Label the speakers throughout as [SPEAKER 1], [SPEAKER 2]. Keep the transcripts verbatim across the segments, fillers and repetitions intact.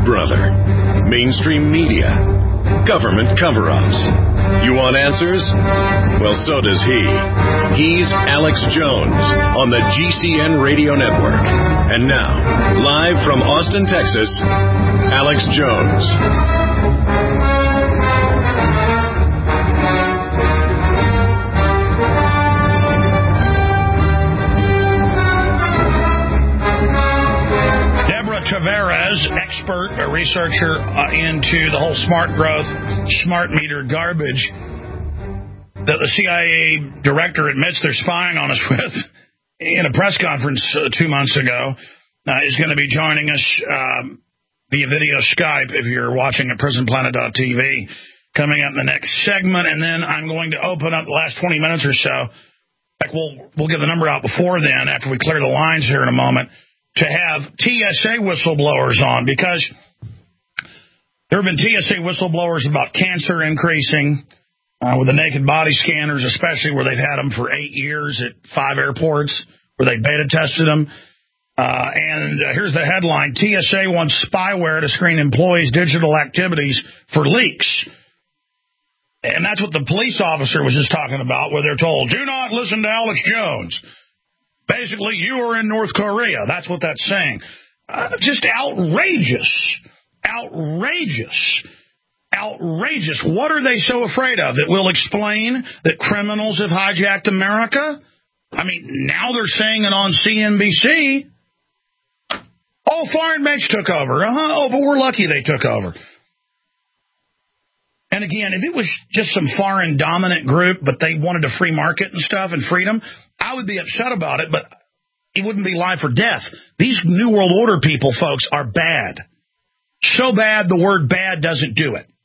[SPEAKER 1] brother. Mainstream media. Government cover-ups. You want answers? Well, so does he. He's Alex Jones on the G C N Radio Network. And now, live from Austin, Texas, Alex Jones.
[SPEAKER 2] Tavares, expert, a researcher uh, into the whole smart growth, smart meter garbage that the C I A director admits they're spying on us with in a press conference uh, two months ago, uh, is going to be joining us um, via video Skype if you're watching at prison planet dot t v, coming up in the next segment. And then I'm going to open up the last twenty minutes or so. Like we'll, we'll get the number out before then, after we clear the lines here in a moment, to have T S A whistleblowers on, because there have been T S A whistleblowers about cancer increasing uh, with the naked body scanners, especially where they've had them for eight years at five airports where they beta tested them. Uh, and uh, here's the headline: T S A wants spyware to screen employees' digital activities for leaks. And that's what the police officer was just talking about, where they're told, do not listen to Alex Jones. Basically, you are in North Korea. That's what that's saying. Uh, just outrageous. Outrageous. Outrageous. What are they so afraid of? That we'll explain that criminals have hijacked America? I mean, now they're saying it on C N B C. Oh, foreign banks took over. Uh-huh. Oh, but we're lucky they took over. And again, if it was just some foreign dominant group, but they wanted a free market and stuff and freedom, I would be upset about it, but it wouldn't be life or death. These New World Order people, folks, are bad. So bad, the word bad doesn't do it.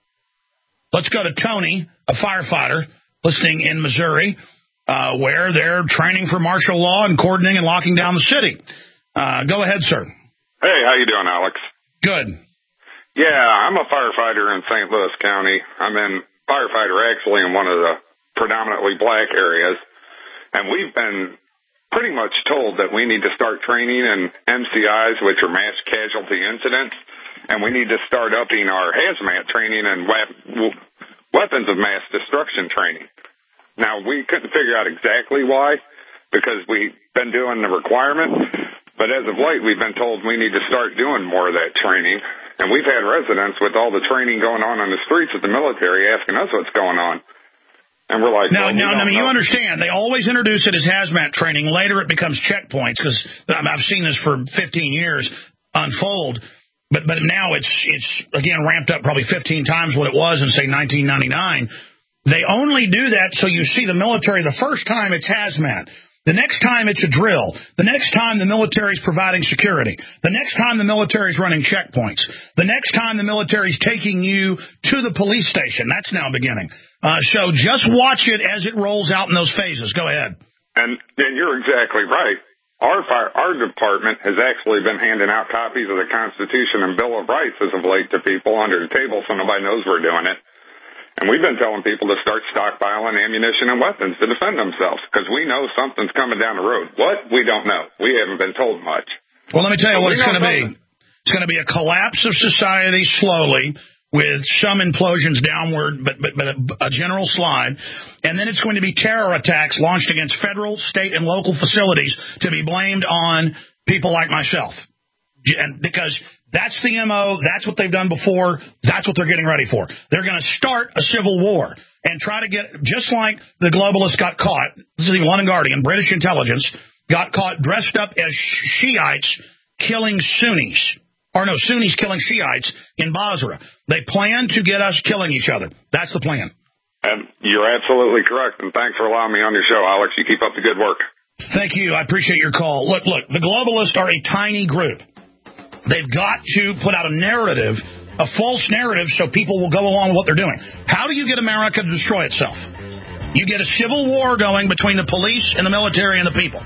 [SPEAKER 2] Let's go to Tony, a firefighter, listening in Missouri, uh, where they're training for martial law and cordoning and locking down the city. Uh, go ahead, sir.
[SPEAKER 3] Hey, how you doing, Alex?
[SPEAKER 2] Good.
[SPEAKER 3] Yeah, I'm a firefighter in Saint Louis County. I'm in firefighter actually in one of the predominantly black areas. And we've been pretty much told that we need to start training in M C Is, which are mass casualty incidents, and we need to start upping our hazmat training and wep- weapons of mass destruction training. Now, we couldn't figure out exactly why, because we've been doing the requirement, but as of late, we've been told we need to start doing more of that training. And we've had residents with all the training going on on the streets of the military asking us what's going on. And we're like,
[SPEAKER 2] now,
[SPEAKER 3] well, we
[SPEAKER 2] now,
[SPEAKER 3] don't
[SPEAKER 2] I mean,
[SPEAKER 3] know.
[SPEAKER 2] You understand, they always introduce it as hazmat training. Later it becomes checkpoints, because I've seen this for fifteen years unfold. But but now it's, it's again, ramped up probably fifteen times what it was in, say, nineteen ninety-nine. They only do that so you see the military the first time it's hazmat. The next time it's a drill. The next time the military is providing security. The next time the military is running checkpoints. The next time the military is taking you to the police station. That's now beginning. Uh, so just watch it as it rolls out in those phases. Go ahead.
[SPEAKER 3] And, and you're exactly right. Our fire, our department has actually been handing out copies of the Constitution and Bill of Rights as of late to people under the table, so nobody knows we're doing it. And we've been telling people to start stockpiling ammunition and weapons to defend themselves, because we know something's coming down the road. What? We don't know. We haven't been told much.
[SPEAKER 2] Well, let me tell you
[SPEAKER 3] but
[SPEAKER 2] what it's going to be. It's going to be a collapse of society slowly, with some implosions downward, but, but, but a, a general slide. And then it's going to be terror attacks launched against federal, state, and local facilities to be blamed on people like myself. And because that's the M O, that's what they've done before, that's what they're getting ready for. They're going to start a civil war and try to get, just like the globalists got caught, this is the London Guardian, British intelligence, got caught dressed up as Shiites killing Sunnis. Or no, Sunnis killing Shiites in Basra. They plan to get us killing each other. That's the plan.
[SPEAKER 3] And you're absolutely correct, and thanks for allowing me on your show, Alex. You keep up the good work.
[SPEAKER 2] Thank you. I appreciate your call. Look, look, the globalists are a tiny group. They've got to put out a narrative, a false narrative, so people will go along with what they're doing. How do you get America to destroy itself? You get a civil war going between the police and the military and the people.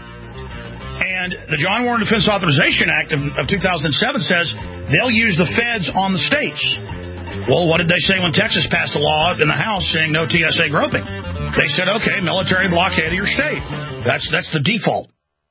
[SPEAKER 2] And the John Warren Defense Authorization Act of, of two thousand seven says they'll use the feds on the states. Well, what did they say when Texas passed a law in the House saying no T S A groping? They said, okay, military blockade of your state. That's that's the default.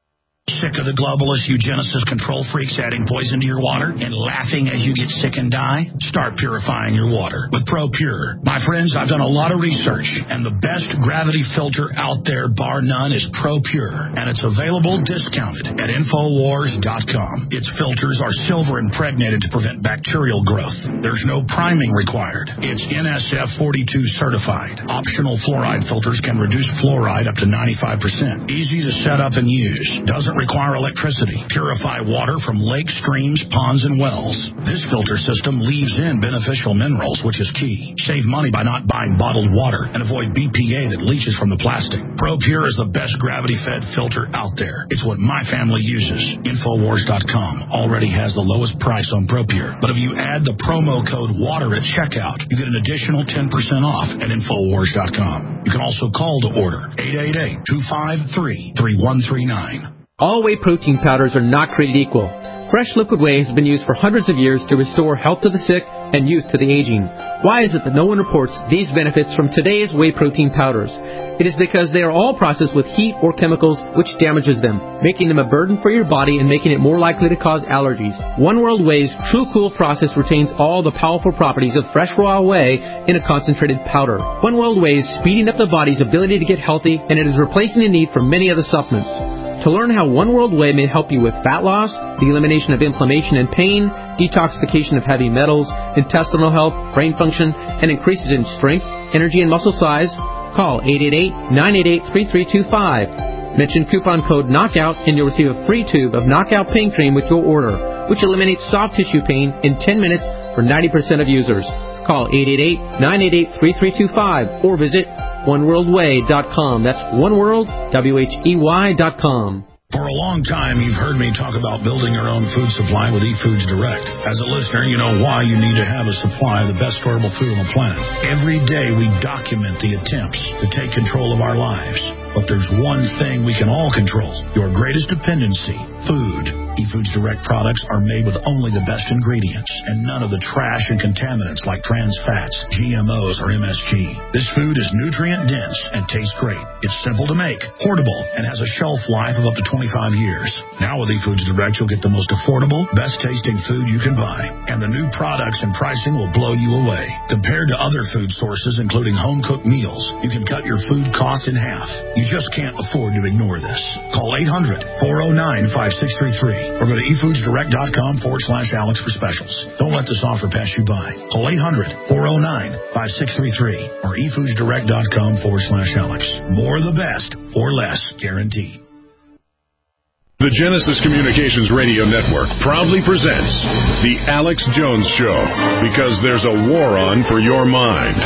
[SPEAKER 2] Sick of the globalist eugenicist control freaks adding poison to your water and laughing as you get sick and die? Start purifying your water with ProPure. My friends, I've done a lot of research, and the best gravity filter out there, bar none, is ProPure, and it's available discounted at Infowars dot com. Its filters are silver impregnated to prevent bacterial growth. There's no priming required. It's N S F forty-two certified. Optional fluoride filters can reduce fluoride up to ninety-five percent. Easy to set up and use. Doesn't require electricity. Purify water from lakes, streams, ponds, and wells. This filter system leaves in beneficial minerals, which is key. Save money by not buying bottled water and avoid B P A that leaches from the plastic. ProPure is the best gravity-fed filter out there. It's what my family uses. Infowars dot com already has the lowest price on ProPure. But if you add the promo code WATER at checkout, you get an additional ten percent off at Infowars dot com. You can also call to order eight eight eight, two five three, three one three nine.
[SPEAKER 4] All whey protein powders are not created equal. Fresh liquid whey has been used for hundreds of years to restore health to the sick and youth to the aging. Why is it that no one reports these benefits from today's whey protein powders? It is because they are all processed with heat or chemicals which damages them, making them a burden for your body and making it more likely to cause allergies. One World Whey's True Cool process retains all the powerful properties of fresh raw whey in a concentrated powder. One World Whey is speeding up the body's ability to get healthy, and it is replacing the need for many other supplements. To learn how One World Whey may help you with fat loss, the elimination of inflammation and pain, detoxification of heavy metals, intestinal health, brain function, and increases in strength, energy, and muscle size, call eight eight eight, nine eight eight, three three two five. Mention coupon code KNOCKOUT and you'll receive a free tube of Knockout Pain Cream with your order, which eliminates soft tissue pain in ten minutes for ninety percent of users. Call eight eight eight, nine eight eight, three three two five or visit one world whey dot com. That's oneworld, W H E Y dot com.
[SPEAKER 2] For a long time, you've heard me talk about building your own food supply with eFoods Direct. As a listener, you know why you need to have a supply of the best storable food on the planet. Every day, we document the attempts to take control of our lives. But there's one thing we can all control, your greatest dependency, food. eFoods Direct products are made with only the best ingredients and none of the trash and contaminants like trans fats, G M Os, or M S G. This food is nutrient dense and tastes great. It's simple to make, portable, and has a shelf life of up to twenty-five years. Now with eFoods Direct, you'll get the most affordable, best tasting food you can buy. And the new products and pricing will blow you away. Compared to other food sources, including home-cooked meals, you can cut your food cost in half. You just can't afford to ignore this. Call eight hundred, four oh nine, five six three three or go to eFoodsDirect.com forward slash Alex for specials. Don't let this offer pass you by. Call eight hundred, four oh nine, five six three three or eFoodsDirect.com forward slash Alex. More of the best for less, guaranteed.
[SPEAKER 1] The Genesis Communications Radio Network proudly presents The Alex Jones Show, because there's a war on for your mind.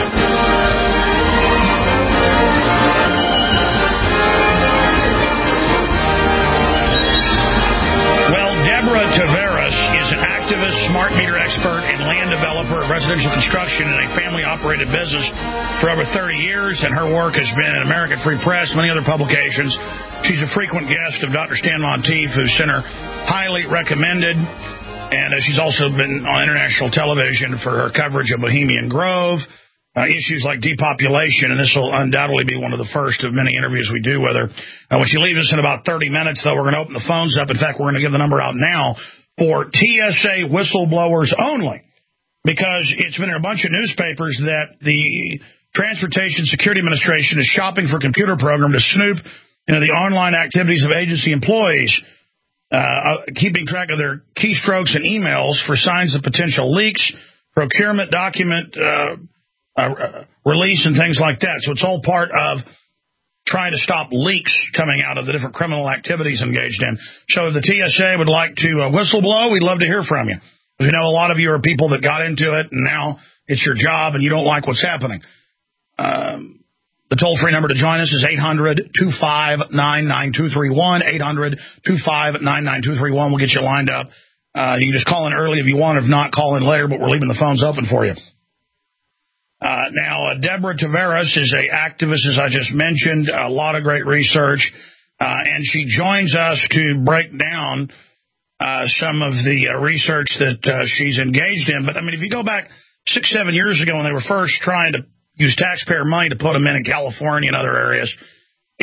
[SPEAKER 2] Deborah Taveras is an activist, smart meter expert, and land developer of residential construction in a family-operated business for over thirty years, and her work has been in American Free Press, many other publications. She's a frequent guest of Doctor Stan Monteith, whose center highly recommended, and uh, she's also been on international television for her coverage of Bohemian Grove, Uh, issues like depopulation, and this will undoubtedly be one of the first of many interviews we do with her. Uh, when she leaves us in about thirty minutes, though, we're going to open the phones up. In fact, we're going to give the number out now for T S A whistleblowers only, because it's been in a bunch of newspapers that the Transportation Security Administration is shopping for a computer program to snoop into the online activities of agency employees, uh, keeping track of their keystrokes and emails for signs of potential leaks, procurement document uh Uh, release and things like that. So it's all part of trying to stop leaks coming out of the different criminal activities engaged in. So if the T S A would like to uh, whistleblow, we'd love to hear from you. We know a lot of you are people that got into it, and now it's your job, and you don't like what's happening. Um, the toll-free number to join us is eight hundred, two five nine, nine two three one, eight hundred, two five nine, nine two three one. We'll get you lined up. Uh, you can just call in early if you want. If not, call in later, but we're leaving the phones open for you. Uh, now, uh, Deborah Taveras is an activist, as I just mentioned, a lot of great research, uh, and she joins us to break down uh, some of the uh, research that uh, she's engaged in. But, I mean, if you go back six, seven years ago when they were first trying to use taxpayer money to put them in in California and other areas,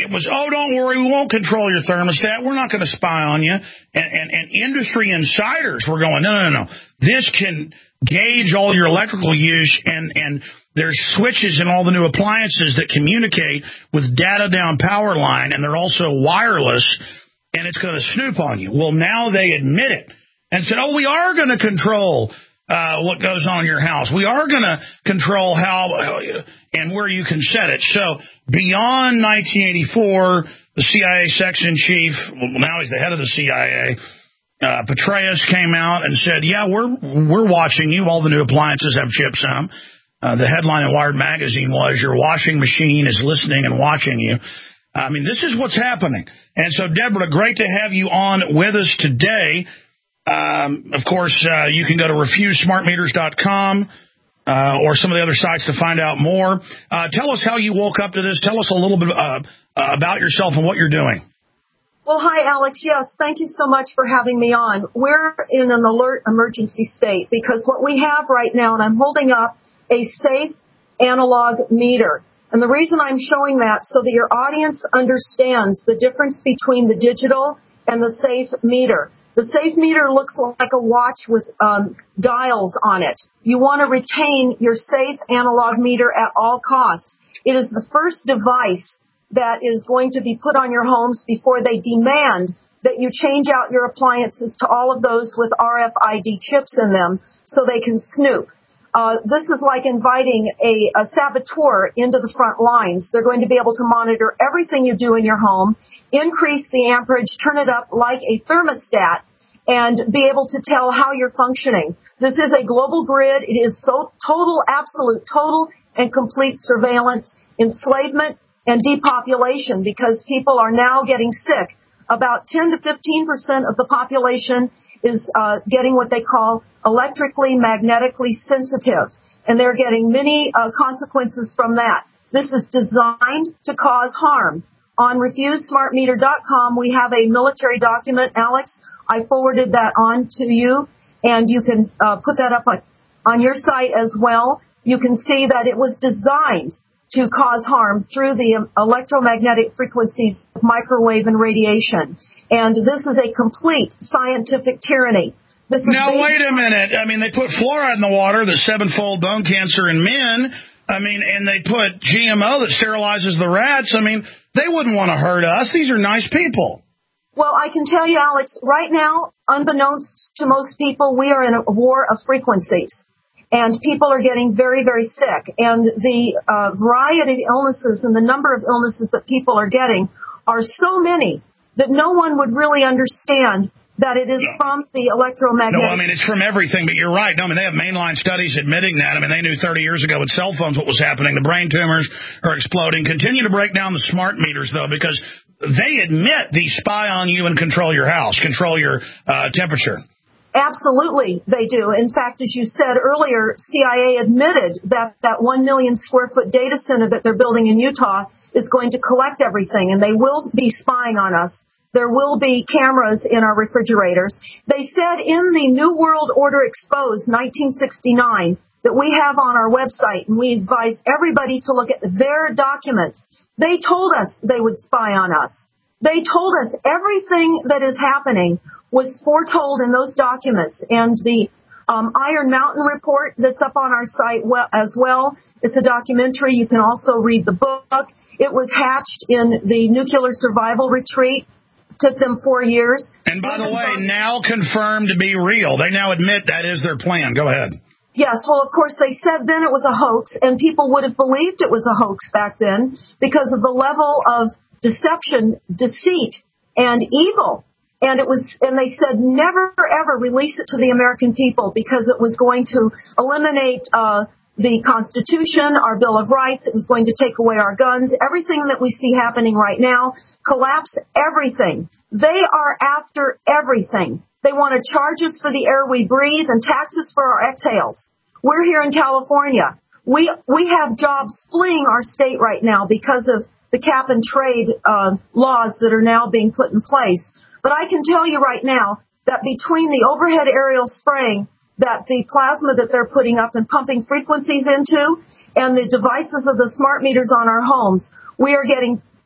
[SPEAKER 2] it was, oh, don't worry, we won't control your thermostat. We're not going to spy on you. And, and, and industry insiders were going, no, no, no, no. This can gauge all your electrical use, and, and there's switches in all the new appliances that communicate with data down power line, and they're also wireless, and it's going to snoop on you. Well, now they admit it and said, oh, we are going to control Uh, what goes on in your house. We are going to control how uh, and where you can set it. So beyond nineteen eighty-four, the C I A section chief, well, now he's the head of the C I A, uh, Petraeus came out and said, yeah, we're we're watching you. All the new appliances have chips in them. Uh, the headline in Wired Magazine was, your washing machine is listening and watching you. I mean, this is what's happening. And so, Deborah, great to have you on with us today. Um, of course, uh, you can go to refuse smart meters dot com uh, or some of the other sites to find out more. Uh, tell us how you woke up to this. Tell us a little bit uh, about yourself and what you're doing.
[SPEAKER 5] Well, hi, Alex. Yes, thank you so much for having me on. We're in an alert emergency state because what we have right now, and I'm holding up a safe analog meter. And the reason I'm showing that so that your audience understands the difference between the digital and the safe meter. The safe meter looks like a watch with um, dials on it. You want to retain your safe analog meter at all costs. It is the first device that is going to be put on your homes before they demand that you change out your appliances to all of those with R F I D chips in them so they can snoop. Uh, this is like inviting a, a saboteur into the front lines. They're going to be able to monitor everything you do in your home, increase the amperage, turn it up like a thermostat, and be able to tell how you're functioning. This is a global grid. It is so total, absolute, total, and complete surveillance, enslavement, and depopulation because people are now getting sick. About ten to fifteen percent of the population is uh, getting what they call electrically, magnetically sensitive, and they're getting many uh, consequences from that. This is designed to cause harm. On refuse smart meter dot com, we have a military document. Alex, I forwarded that on to you, and you can uh, put that up on, on your site as well. You can see that it was designed to cause harm through the electromagnetic frequencies of microwave and radiation. And this is a complete scientific tyranny. This is
[SPEAKER 2] now, wait a minute. I mean, they put fluoride in the water, the sevenfold bone cancer in men. I mean, and they put G M O that sterilizes the rats. I mean, they wouldn't want to hurt us. These are nice people.
[SPEAKER 5] Well, I can tell you, Alex, right now, unbeknownst to most people, we are in a war of frequencies. And people are getting very, very sick. And the uh, variety of illnesses and the number of illnesses that people are getting are so many that no one would really understand that it is no. from the electromagnetic.
[SPEAKER 2] No, I mean, it's from everything, but you're right. No, I mean, they have mainline studies admitting that. I mean, they knew thirty years ago with cell phones what was happening. The brain tumors are exploding. Continue to break down the smart meters, though, because they admit these spy on you and control your house, control your uh, temperature.
[SPEAKER 5] Absolutely, they do. In fact, as you said earlier, C I A admitted that that one million square foot data center that they're building in Utah is going to collect everything, and they will be spying on us. There will be cameras in our refrigerators. They said in the New World Order Exposed nineteen sixty-nine that we have on our website, and we advise everybody to look at their documents. They told us they would spy on us. They told us everything that is happening was foretold in those documents. And the um, Iron Mountain report that's up on our site well, as well, it's a documentary. You can also read the book. It was hatched in the nuclear survival retreat. Took them four years.
[SPEAKER 2] And by the way, now confirmed to be real. They now admit that is their plan. Go ahead.
[SPEAKER 5] Yes, well, of course, they said then it was a hoax, and people would have believed it was a hoax back then because of the level of deception, deceit, and evil. And it was, and they said never ever release it to the American people because it was going to eliminate uh the Constitution, our Bill of Rights. It was going to take away our guns. Everything that we see happening right now, collapse everything. They are after everything. They want to charge us for the air we breathe and taxes for our exhales. We're here in California. We we have jobs fleeing our state right now because of the cap and trade uh, laws that are now being put in place. But I can tell you right now that between the overhead aerial spraying, that the plasma that they're putting up and pumping frequencies into, and the devices of the smart meters on our homes, we are getting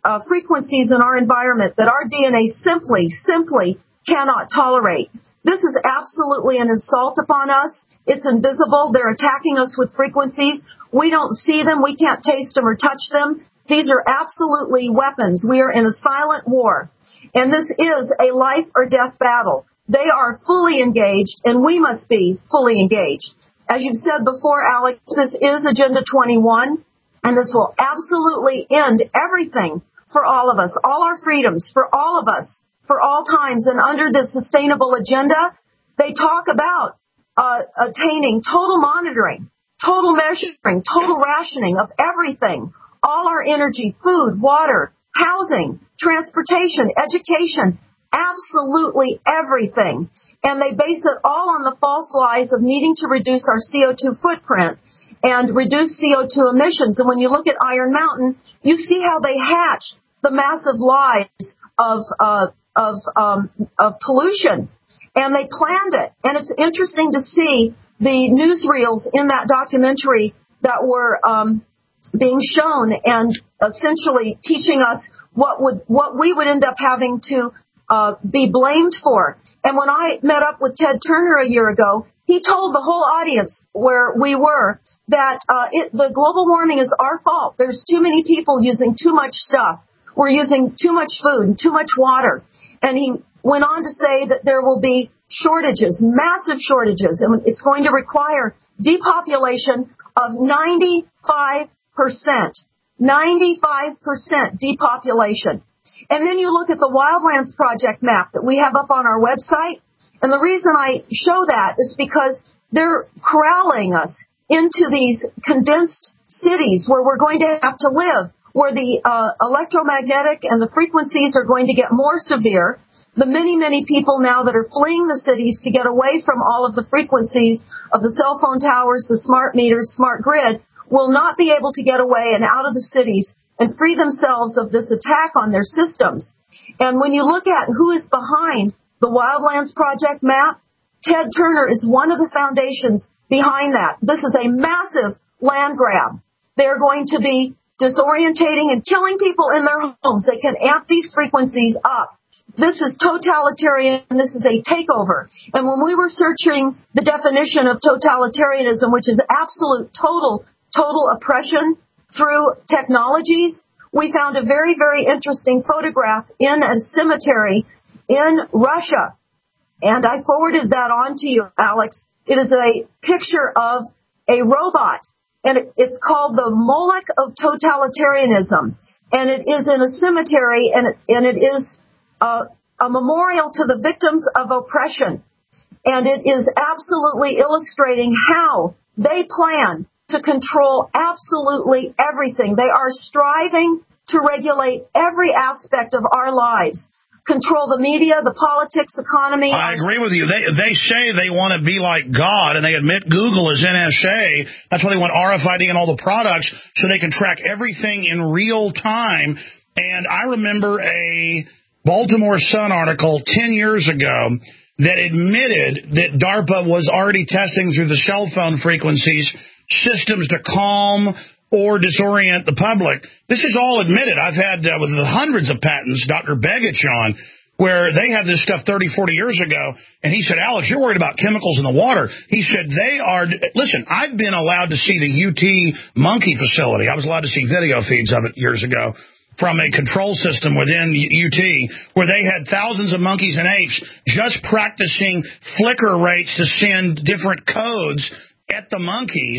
[SPEAKER 5] uh, frequencies in our environment that our D N A simply, simply cannot tolerate. This is absolutely an insult upon us. It's invisible. They're attacking us with frequencies. We don't see them. We can't taste them or touch them. These are absolutely weapons. We are in a silent war. And this is a life or death battle. They are fully engaged, and we must be fully engaged. As you've said before, Alex, this is Agenda twenty-one, and this will absolutely end everything for all of us, all our freedoms, for all of us, for all times. And under this sustainable agenda, they talk about uh, attaining total monitoring, total measuring, total rationing of everything, all our energy, food, water, housing, transportation, education, absolutely everything. And they base it all on the false lies of needing to reduce our C O two footprint and reduce C O two emissions. And when you look at Iron Mountain, you see how they hatched the massive lies of uh, of um, of pollution, and they planned it. And it's interesting to see the newsreels in that documentary that were um, being shown and essentially teaching us what would what we would end up having to uh, be blamed for. And when I met up with Ted Turner a year ago, he told the whole audience where we were that uh, it, the global warming is our fault. There's too many people using too much stuff. We're using too much food and too much water. And he went on to say that there will be shortages, massive shortages, and it's going to require depopulation of ninety-five percent. ninety-five percent depopulation. And then you look at the Wildlands Project map that we have up on our website, and the reason I show that is because they're corralling us into these condensed cities where we're going to have to live, where the uh, electromagnetic and the frequencies are going to get more severe. The many, many people now that are fleeing the cities to get away from all of the frequencies of the cell phone towers, the smart meters, smart grid, will not be able to get away and out of the cities and free themselves of this attack on their systems. And when you look at who is behind the Wildlands Project map, Ted Turner is one of the foundations behind that. This is a massive land grab. They're going to be disorientating and killing people in their homes. They can amp these frequencies up. This is totalitarian. This is a takeover. And when we were searching the definition of totalitarianism, which is absolute total, total oppression through technologies, we found a very, very interesting photograph in a cemetery in Russia. And I forwarded that on to you, Alex. It is a picture of a robot, and it, it's called the Moloch of totalitarianism. And it is in a cemetery, and it, and it is uh, a memorial to the victims of oppression. And it is absolutely illustrating how they plan to control absolutely everything. They are striving to regulate every aspect of our lives. Control the media, the politics, economy.
[SPEAKER 2] I agree with you. They they say they want to be like God, and they admit Google is N S A. That's why they want R F I D in all the products, so they can track everything in real time. And I remember a Baltimore Sun article ten years ago that admitted that DARPA was already testing through the cell phone frequencies systems to calm or disorient the public. This is all admitted. I've had uh, with the hundreds of patents, Doctor Begich on, where they have this stuff thirty, forty years ago, and he said, Alex, you're worried about chemicals in the water. He said they are, listen, I've been allowed to see the U T monkey facility. I was allowed to see video feeds of it years ago from a control system within U T, where they had thousands of monkeys and apes just practicing flicker rates to send different codes at the monkeys.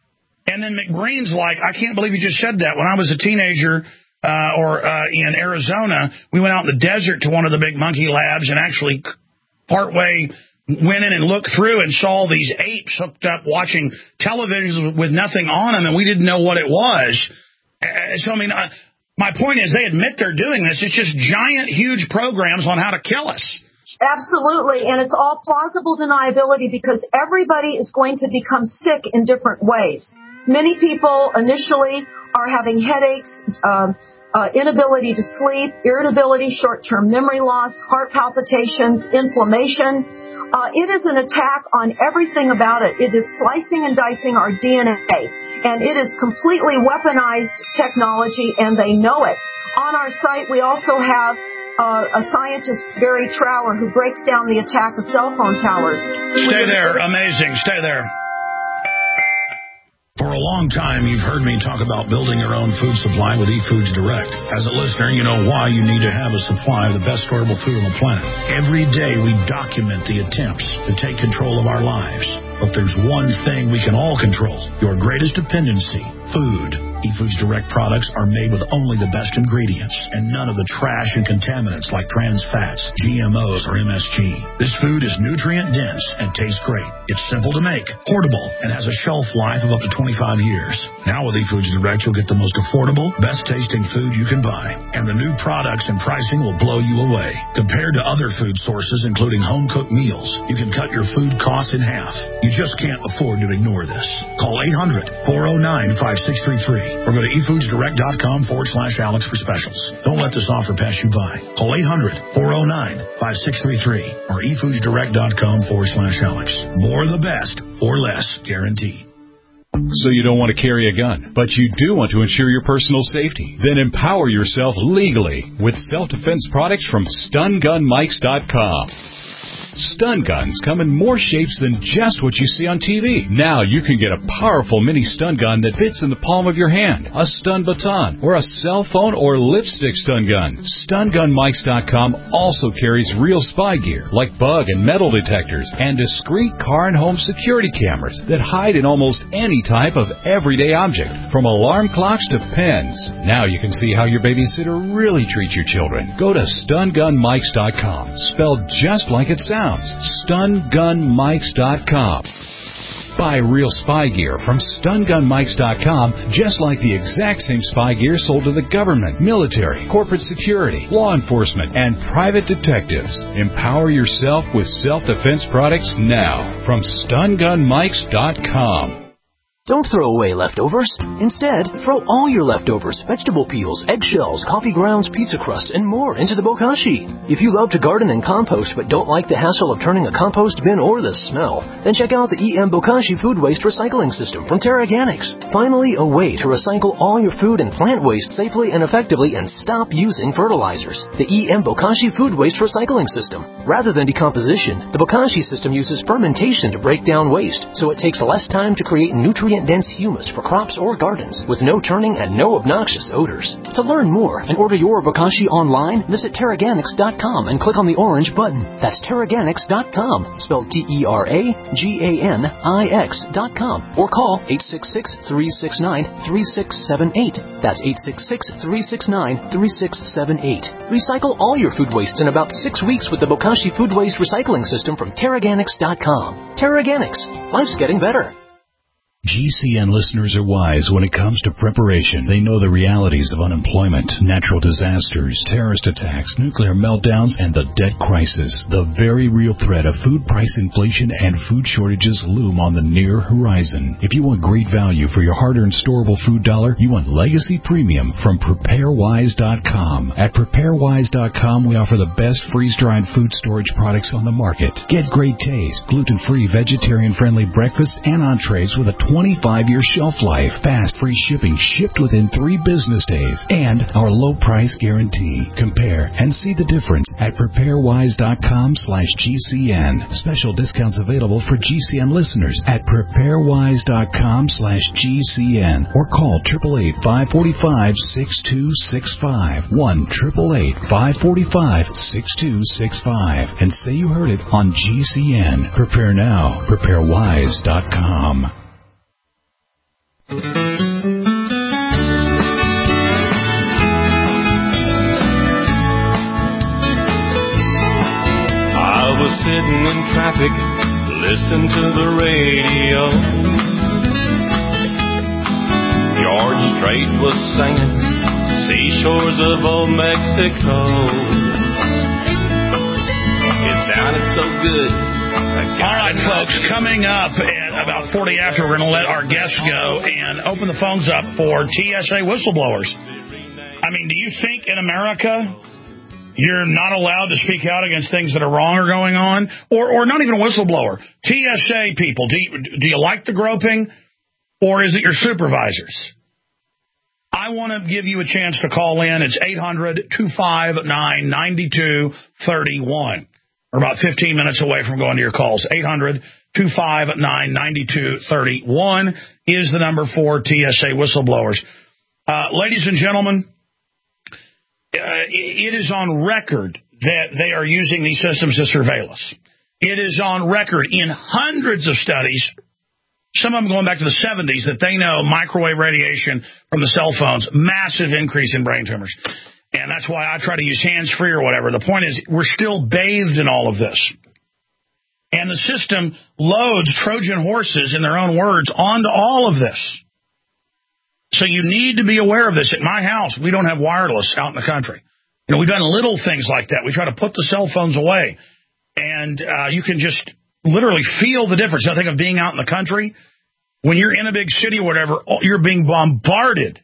[SPEAKER 2] And then McBreen's like, I can't believe you just said that. When I was a teenager uh, or uh, in Arizona, we went out in the desert to one of the big monkey labs and actually partway went in and looked through and saw these apes hooked up watching television with nothing on them, and we didn't know what it was. Uh, so, I mean, uh, my point is they admit they're doing this. It's just giant, huge programs on how to kill us.
[SPEAKER 5] Absolutely, and it's all plausible deniability because everybody is going to become sick in different ways. Many people initially are having headaches, um, uh, inability to sleep, irritability, short-term memory loss, heart palpitations, inflammation. Uh, it is an attack on everything about it. It is slicing and dicing our D N A, and it is completely weaponized technology, and they know it. on our site, we also have uh, a scientist, Barry Trower, who breaks down the attack of cell phone towers.
[SPEAKER 2] Stay there. Amazing. Stay there.
[SPEAKER 6] For a long time, you've heard me talk about building your own food supply with eFoods Direct. As a listener, you know why you need to have a supply of the best storable food on the planet. Every day, we document the attempts to take control of our lives. But there's one thing we can all control, your greatest dependency, food. eFoods Direct products are made with only the best ingredients and none of the trash and contaminants like trans fats, G M Os, or M S G. This food is nutrient-dense and tastes great. It's simple to make, portable, and has a shelf life of up to twenty-five years. Now with eFoods Direct, you'll get the most affordable, best-tasting food you can buy. And the new products and pricing will blow you away. Compared to other food sources, including home-cooked meals, you can cut your food costs in half. You just can't afford to ignore this. Call eight hundred, four oh nine, five six three three or go to efoodsdirect.com forward slash Alex for specials. Don't let this offer pass you by. Call eight hundred, four oh nine, five six three three or efoodsdirect.com forward slash Alex. More of the best for less, guaranteed.
[SPEAKER 7] So you don't want to carry a gun, but you do want to ensure your personal safety? Then empower yourself legally with self-defense products from stun gun mikes dot com. Stun guns come in more shapes than just what you see on T V. Now you can get a powerful mini stun gun that fits in the palm of your hand, a stun baton, or a cell phone or lipstick stun gun. stun gun mikes dot com also carries real spy gear like bug and metal detectors and discreet car and home security cameras that hide in almost any type of everyday object, from alarm clocks to pens. Now you can see how your babysitter really treats your children. Go to stun gun mikes dot com, spelled just like it sounds. stun gun mikes dot com. Buy real spy gear from stun gun mikes dot com, just like the exact same spy gear sold to the government, military, corporate security, law enforcement, and private detectives. Empower yourself with self-defense products now from stun gun mikes dot com.
[SPEAKER 8] Don't throw away leftovers. Instead, throw all your leftovers, vegetable peels, eggshells, coffee grounds, pizza crust, and more into the bokashi. If you love to garden and compost but don't like the hassle of turning a compost bin or the smell, then check out the E M Bokashi Food Waste Recycling System from TerraGanix. Finally, a way to recycle all your food and plant waste safely and effectively and stop using fertilizers. The E M Bokashi Food Waste Recycling System. Rather than decomposition, the Bokashi system uses fermentation to break down waste, so it takes less time to create nutrient dense humus for crops or gardens with no turning and no obnoxious odors. To learn more and order your bokashi online, visit Terraganix dot com and click on the orange button. That's Terraganix dot com, spelled T E R A G A N I X dot com, or call eight six six, three six nine, three six seven eight. That's eight six six, three six nine, three six seven eight. Recycle all your food wastes in about six weeks with the Bokashi Food Waste Recycling System from Terraganix dot com. Terraganix. Life's getting better.
[SPEAKER 7] G C N listeners are wise when it comes to preparation. They know the realities of unemployment, natural disasters, terrorist attacks, nuclear meltdowns, and the debt crisis. The very real threat of food price inflation and food shortages loom on the near horizon. If you want great value for your hard-earned storable food dollar, you want Legacy Premium from Prepare Wise dot com. At Prepare Wise dot com, we offer the best freeze-dried food storage products on the market. Get great taste, gluten-free, vegetarian-friendly breakfasts and entrees with a twenty-five year shelf life, fast free shipping shipped within three business days, and our low price guarantee. Compare and see the difference at Prepare Wise dot com slash G C N. Special discounts available for G C N listeners at Prepare Wise dot com slash G C N or call eight eight eight, five four five, six two six five. one eight eight eight, five four five, six two six five and say you heard it on G C N. Prepare now. Prepare Wise dot com.
[SPEAKER 9] I was sitting in traffic, listening to the radio. George Strait was singing Seashores of Old Mexico. It sounded so good.
[SPEAKER 2] All right, folks, coming up at about forty after, we're going to let our guests go and open the phones up for T S A whistleblowers. I mean, do you think in America you're not allowed to speak out against things that are wrong or going on? Or or not even a whistleblower. T S A people, do you, do you like the groping, or is it your supervisors? I want to give you a chance to call in. It's eight hundred, two five nine, nine two three one. We're about fifteen minutes away from going to your calls. eight hundred, two five nine, nine two three one is the number for T S A whistleblowers. Uh, ladies and gentlemen, uh, it is on record that they are using these systems to surveil us. It is on record in hundreds of studies, some of them going back to the seventies, that they know microwave radiation from the cell phones, massive increase in brain tumors. And that's why I try to use hands-free or whatever. The point is, we're still bathed in all of this. And the system loads Trojan horses, in their own words, onto all of this. So you need to be aware of this. At my house, we don't have wireless out in the country. You know, we've done little things like that. We try to put the cell phones away. And uh, you can just literally feel the difference. I think of being out in the country. When you're in a big city or whatever, you're being bombarded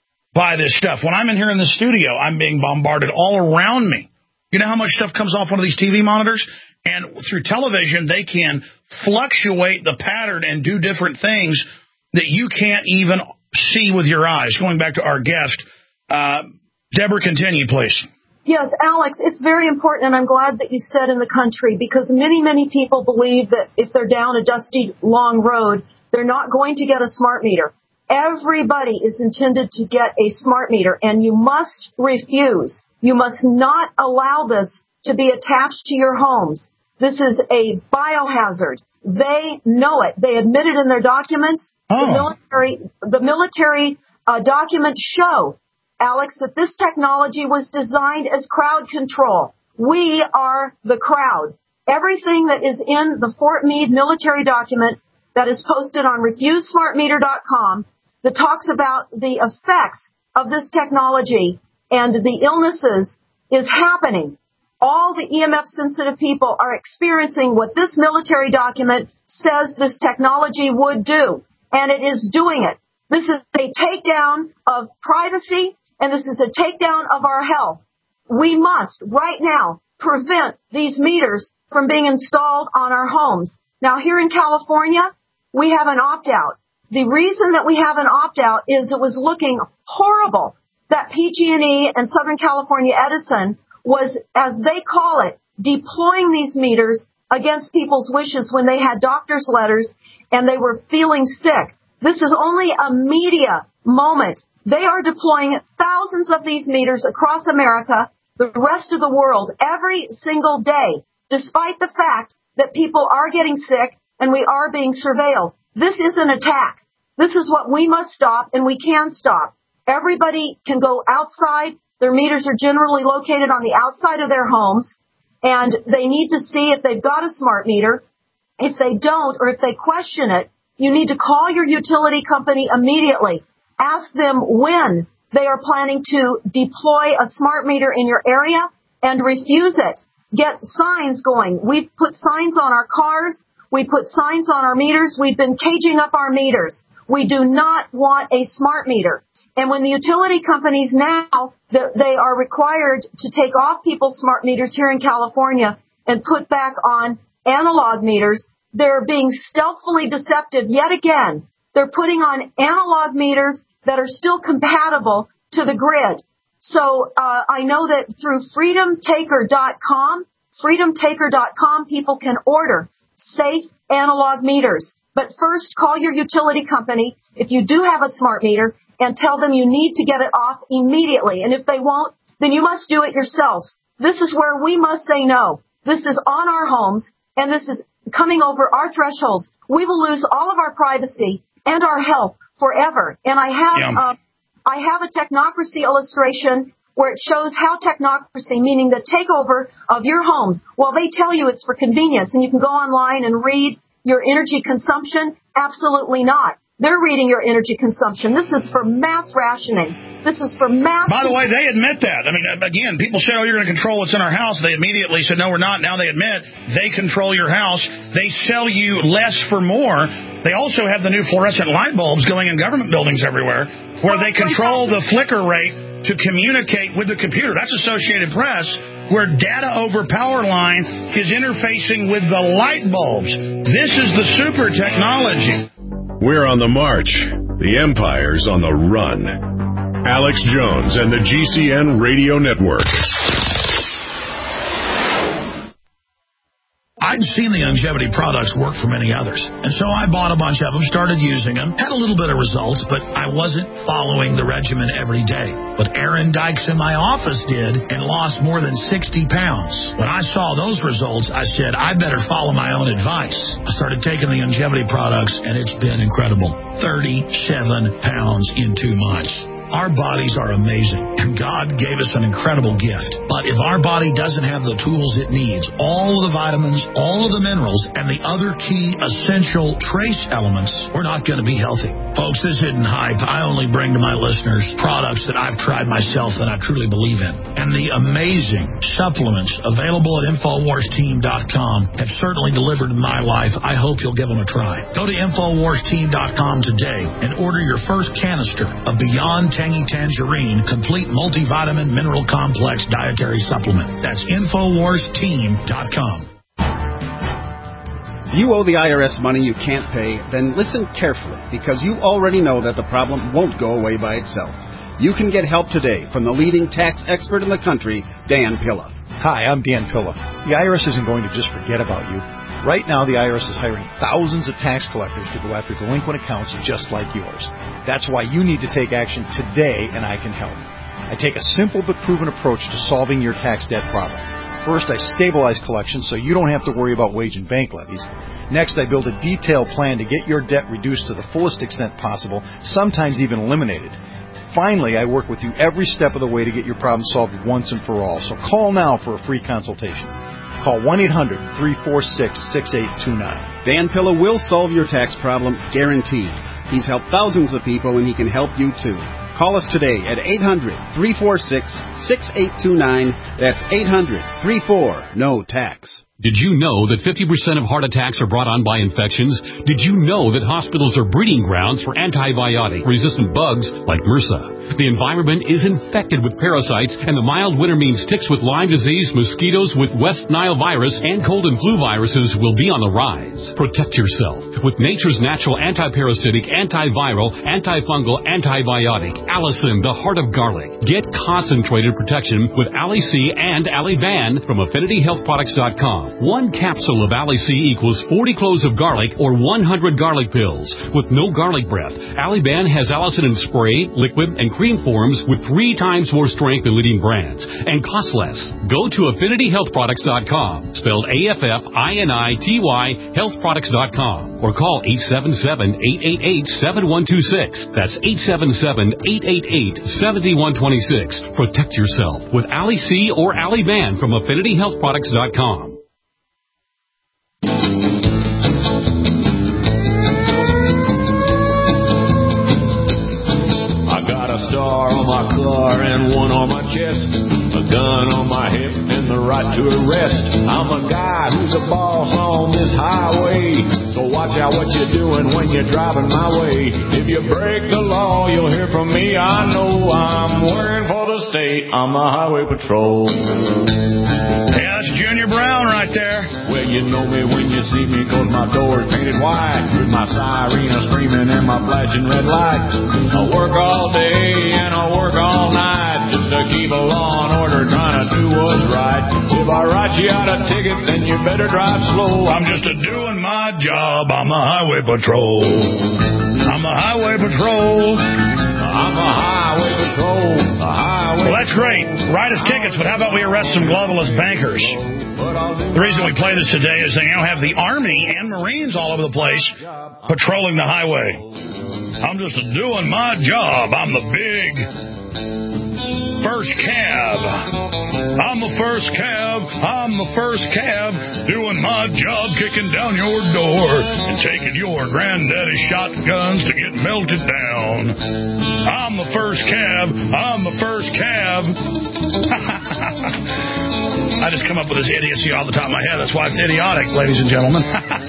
[SPEAKER 2] by this stuff. When I'm in here in the studio, I'm being bombarded all around me. You know how much stuff comes off one of these T V monitors? And through television, they can fluctuate the pattern and do different things that you can't even see with your eyes. Going back to our guest, uh, Deborah, continue, please.
[SPEAKER 5] Yes, Alex, it's very important, and I'm glad that you said in the country, because many, many people believe that if they're down a dusty, long road, they're not going to get a smart meter. Everybody is intended to get a smart meter, and you must refuse. You must not allow this to be attached to your homes. This is a biohazard. They know it. They admit it in their documents. Oh. The military, the military uh, documents show, Alex, that this technology was designed as crowd control. We are the crowd. Everything that is in the Fort Meade military document that is posted on refuse smart meter dot com that talks about the effects of this technology and the illnesses is happening. All the E M F-sensitive people are experiencing what this military document says this technology would do, and it is doing it. This is a takedown of privacy, and this is a takedown of our health. We must, right now, prevent these meters from being installed on our homes. Now, here in California, we have an opt-out. The reason that we have an opt-out is it was looking horrible that P G and E and Southern California Edison was, as they call it, deploying these meters against people's wishes when they had doctor's letters and they were feeling sick. This is only a media moment. They are deploying thousands of these meters across America, the rest of the world, every single day, despite the fact that people are getting sick and we are being surveilled. This is an attack. This is what we must stop, and we can stop. Everybody can go outside. Their meters are generally located on the outside of their homes, and they need to see if they've got a smart meter. If they don't, or if they question it, you need to call your utility company immediately. Ask them when they are planning to deploy a smart meter in your area and refuse it. Get signs going. We've put signs on our cars. We put signs on our meters. We've been caging up our meters. We do not want a smart meter. And when the utility companies now, they are required to take off people's smart meters here in California and put back on analog meters, they're being stealthily deceptive yet again. They're putting on analog meters that are still compatible to the grid. So uh, I know that through freedom taker dot com, freedom taker dot com, people can order safe analog meters. But first, call your utility company if you do have a smart meter and tell them you need to get it off immediately. And if they won't, then you must do it yourselves. This is where we must say no. This is on our homes, and this is coming over our thresholds. We will lose all of our privacy and our health forever. And I have, yeah. uh, I have a technocracy illustration where it shows how technocracy, meaning the takeover of your homes, well, they tell you it's for convenience, and you can go online and read your energy consumption. Absolutely not. They're reading your energy consumption. This is for mass rationing. This is for mass...
[SPEAKER 2] By the way, they admit that. I mean, again, people say, oh, you're going to control what's in our house. They immediately said, no, we're not. Now they admit they control your house. They sell you less for more. They also have the new fluorescent light bulbs going in government buildings everywhere where they control the flicker rate to communicate with the computer. That's Associated Press, where data over power line is interfacing with the light bulbs. This is the super technology.
[SPEAKER 1] We're on the march. The empire's on the run. Alex Jones and the G C N Radio Network.
[SPEAKER 6] I'd seen the longevity products work for many others, and so I bought a bunch of them, started using them, had a little bit of results, but I wasn't following the regimen every day. But Aaron Dykes in my office did and lost more than sixty pounds. When I saw those results, I said, I better follow my own advice. I started taking the longevity products, and it's been incredible. thirty-seven pounds in two months. Our bodies are amazing, and God gave us an incredible gift. But if our body doesn't have the tools it needs, all of the vitamins, all of the minerals, and the other key essential trace elements, we're not going to be healthy. Folks, this isn't hype. I only bring to my listeners products that I've tried myself and I truly believe in. And the amazing supplements available at Infowars Team dot com have certainly delivered in my life. I hope you'll give them a try. Go to Infowars Team dot com today and order your first canister of Beyond Tangy Tangerine Complete Multivitamin Mineral Complex Dietary Supplement. That's Infowars Team dot com.
[SPEAKER 10] If you owe the I R S money you can't pay, then listen carefully, because you already know that the problem won't go away by itself. You can get help today from the leading tax expert in the country, Dan Pilla.
[SPEAKER 11] Hi, I'm Dan Pilla. The I R S isn't going to just forget about you. Right now, the I R S is hiring thousands of tax collectors to go after delinquent accounts just like yours. That's why you need to take action today, and I can help. I take a simple but proven approach to solving your tax debt problem. First, I stabilize collections so you don't have to worry about wage and bank levies. Next, I build a detailed plan to get your debt reduced to the fullest extent possible, sometimes even eliminated. Finally, I work with you every step of the way to get your problem solved once and for all. So call now for a free consultation. Call one eight hundred, three four six, six eight two nine.
[SPEAKER 10] Dan Pilla will solve your tax problem, guaranteed. He's helped thousands of people, and he can help you too. Call us today at eight hundred, three four six, six eight two nine. That's eight hundred, three four, N O tax.
[SPEAKER 12] Did you know that fifty percent of heart attacks are brought on by infections? Did you know that hospitals are breeding grounds for antibiotic-resistant bugs like MRSA? The environment is infected with parasites, and the mild winter means ticks with Lyme disease, mosquitoes with West Nile virus, and cold and flu viruses will be on the rise. Protect yourself with nature's natural antiparasitic, antiviral, antifungal, antibiotic, Allicin, the heart of garlic. Get concentrated protection with Ali-C and Ali-Van from Affinity Health Products dot com. One capsule of Ali-C equals forty cloves of garlic or one hundred garlic pills. With no garlic breath, Ali-Van has Allicin in spray, liquid, and cream forms with three times more strength than leading brands and costs less. Go to Affinity Health Products dot com, spelled A F F I N I T Y, Health Products dot com, or call eight seven seven, eight eight eight, seven one two six. That's eight seven seven, eight eight eight, seven one two six. Protect yourself with Ali-C or Ali-Van from Affinity Health Products dot com.
[SPEAKER 9] Star on my car and one on my chest, a gun on my hip and the right to arrest. I'm a guy who's a boss on this highway, so watch out what you're doing when you're driving my way. If you break the law, you'll hear from me. I know I'm working for the state on the highway patrol.
[SPEAKER 2] Yeah, that's Junior Brown right there.
[SPEAKER 9] Well, you know me when you see me, cause my door's painted white, with my siren screaming and my flashing red light. I work all day and I work all night just to keep a law and order, trying to do what's right. If I write you out a ticket, then you better drive slow.
[SPEAKER 2] I'm just a doing my job. I'm a highway patrol. I'm a highway patrol.
[SPEAKER 9] I'm a highway patrol. A highway
[SPEAKER 2] well, that's great. Write us tickets, but how about we arrest some globalist bankers? The reason we play this today is they now have the Army and Marines all over the place patrolling the highway. I'm just doing my job. I'm the big first cab. I'm the first cab. I'm the first cab. Doing my job, kicking down your door and taking your granddaddy's shotguns to get melted down. I'm the first cab. I'm the first cab. I just come up with this idiocy off the top of my head. That's why it's idiotic, ladies and gentlemen.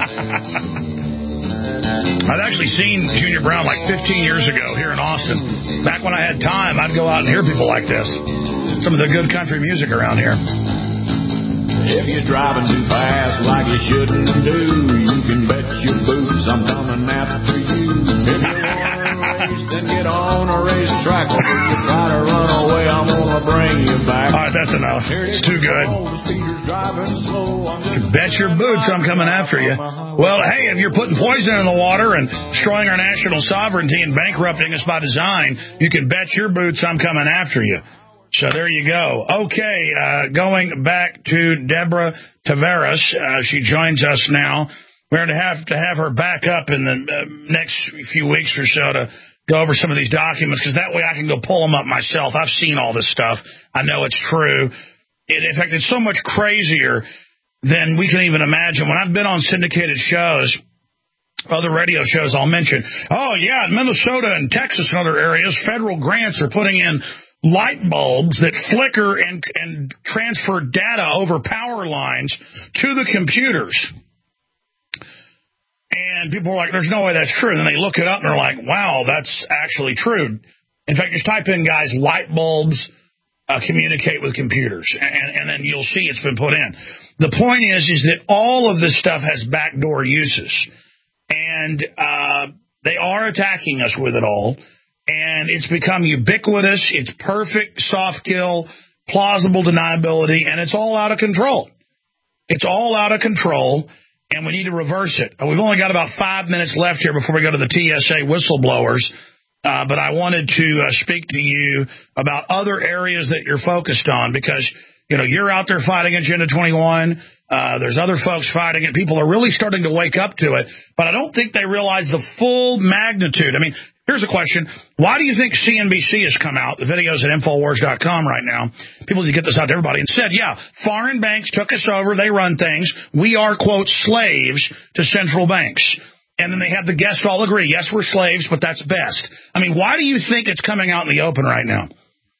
[SPEAKER 2] I've actually seen Junior Brown like fifteen years ago here in Austin. Back when I had time, I'd go out and hear people like this. Some of the good country music around here.
[SPEAKER 9] If you're driving too fast like you shouldn't do, you can bet your boots I'm coming after you. If you want to race, then get on a racetrack. Or if you try to run away, I'm gonna bring you back.
[SPEAKER 2] All right, that's enough. It's too good. Bet your boots I'm coming after you. Well, hey, if you're putting poison in the water and destroying our national sovereignty and bankrupting us by design, you can bet your boots I'm coming after you. So there you go. Okay, uh, going back to Deborah Tavares. Uh, she joins us now. We're going to have to have her back up in the uh, next few weeks or so to go over some of these documents, because that way I can go pull them up myself. I've seen all this stuff. I know it's true. It, in fact, it's so much crazier than we can even imagine. When I've been on syndicated shows, other radio shows I'll mention, oh, yeah, in Minnesota and Texas and other areas, federal grants are putting in light bulbs that flicker and, and transfer data over power lines to the computers. And people are like, there's no way that's true. And then they look it up and they're like, wow, that's actually true. In fact, just type in, guys, light bulbs uh, communicate with computers, and, and then you'll see it's been put in. The point is, is that all of this stuff has backdoor uses. And uh, they are attacking us with it all. And it's become ubiquitous. It's perfect soft kill, plausible deniability, and it's all out of control. It's all out of control, and we need to reverse it. We've only got about five minutes left here before we go to the T S A whistleblowers, uh, but I wanted to uh, speak to you about other areas that you're focused on, because, you know, you're out there fighting Agenda twenty-one. Uh, there's other folks fighting it. People are really starting to wake up to it, but I don't think they realize the full magnitude. I mean, here's a question. Why do you think C N B C has come out, the videos at Infowars dot com right now, people need to get this out to everybody, and said, yeah, foreign banks took us over, they run things, we are, quote, slaves to central banks. And then they have the guests all agree, yes, we're slaves, but that's best. I mean, why do you think it's coming out in the open right now?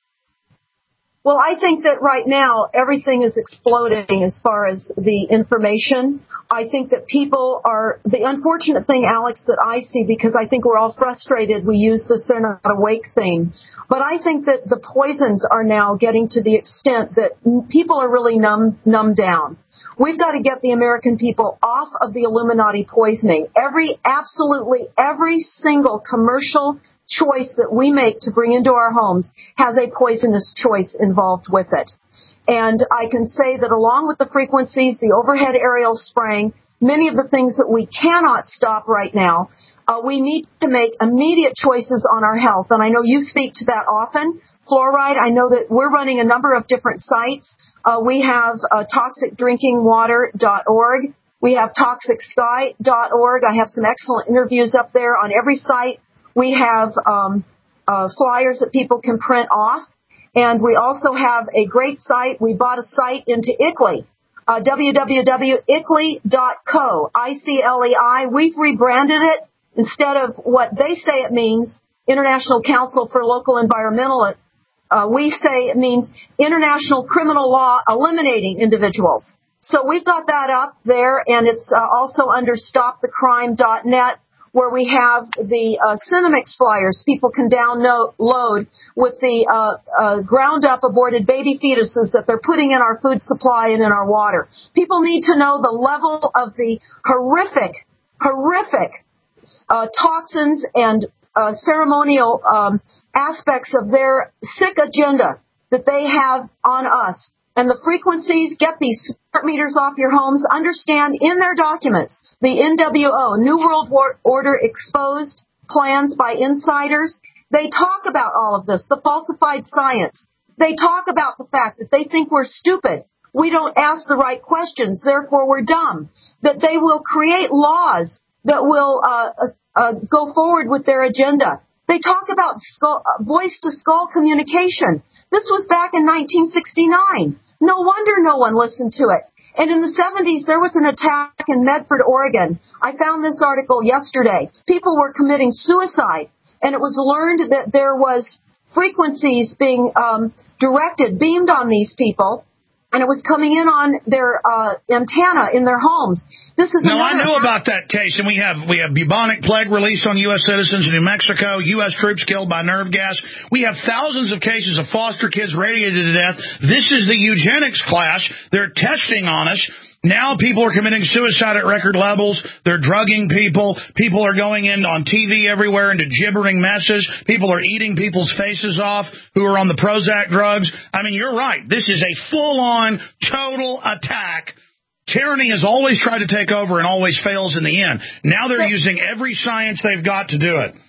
[SPEAKER 5] Well, I think that right now everything is exploding as far as the information. I think that people are, the unfortunate thing, Alex, that I see, because I think we're all frustrated, we use this they're not awake thing, but I think that the poisons are now getting to the extent that people are really numb, numbed down. We've got to get the American people off of the Illuminati poisoning. Every, absolutely every single commercial choice that we make to bring into our homes has a poisonous choice involved with it. And I can say that along with the frequencies, the overhead aerial spraying, many of the things that we cannot stop right now, uh, we need to make immediate choices on our health. And I know you speak to that often. Fluoride, I know that we're running a number of different sites. Uh, we have uh, toxic drinking water dot org. We have toxic sky dot org. I have some excellent interviews up there on every site. We have um, uh, flyers that people can print off. And we also have a great site. We bought a site into I C L E, uh, w w w dot I C L E dot co, I C L E I. We've rebranded it. Instead of what they say it means, International Council for Local Environmental, uh, we say it means International Criminal Law Eliminating Individuals. So we've got that up there, and it's uh, also under stop the crime dot net, where we have the uh, Cinemix flyers people can download with the uh, uh, ground-up aborted baby fetuses that they're putting in our food supply and in our water. People need to know the level of the horrific, horrific uh, toxins and uh, ceremonial um, aspects of their sick agenda that they have on us. And the frequencies, get these smart meters off your homes. Understand in their documents, the N W O, New World Order exposed plans by insiders, they talk about all of this, the falsified science. They talk about the fact that they think we're stupid. We don't ask the right questions, therefore we're dumb. That they will create laws that will uh, uh, go forward with their agenda. They talk about skull, uh, voice-to-skull communication. This was back in nineteen sixty-nine. No wonder no one listened to it. And in the seventies, there was an attack in Medford, Oregon. I found this article yesterday. People were committing suicide, and it was learned that there was frequencies being um, directed, beamed on these people, and it was coming in on their uh, antenna in their homes. This is
[SPEAKER 2] no,
[SPEAKER 5] another-
[SPEAKER 2] I knew about that case, and we have we have bubonic plague released on U S citizens in New Mexico, U S troops killed by nerve gas. We have thousands of cases of foster kids radiated to death. This is the eugenics class. They're testing on us. Now people are committing suicide at record levels. They're drugging people. People are going in on T V everywhere into gibbering messes. People are eating people's faces off who are on the Prozac drugs. I mean, you're right. This is a full-on, total attack. Tyranny has always tried to take over and always fails in the end. Now they're using every science they've got to do it.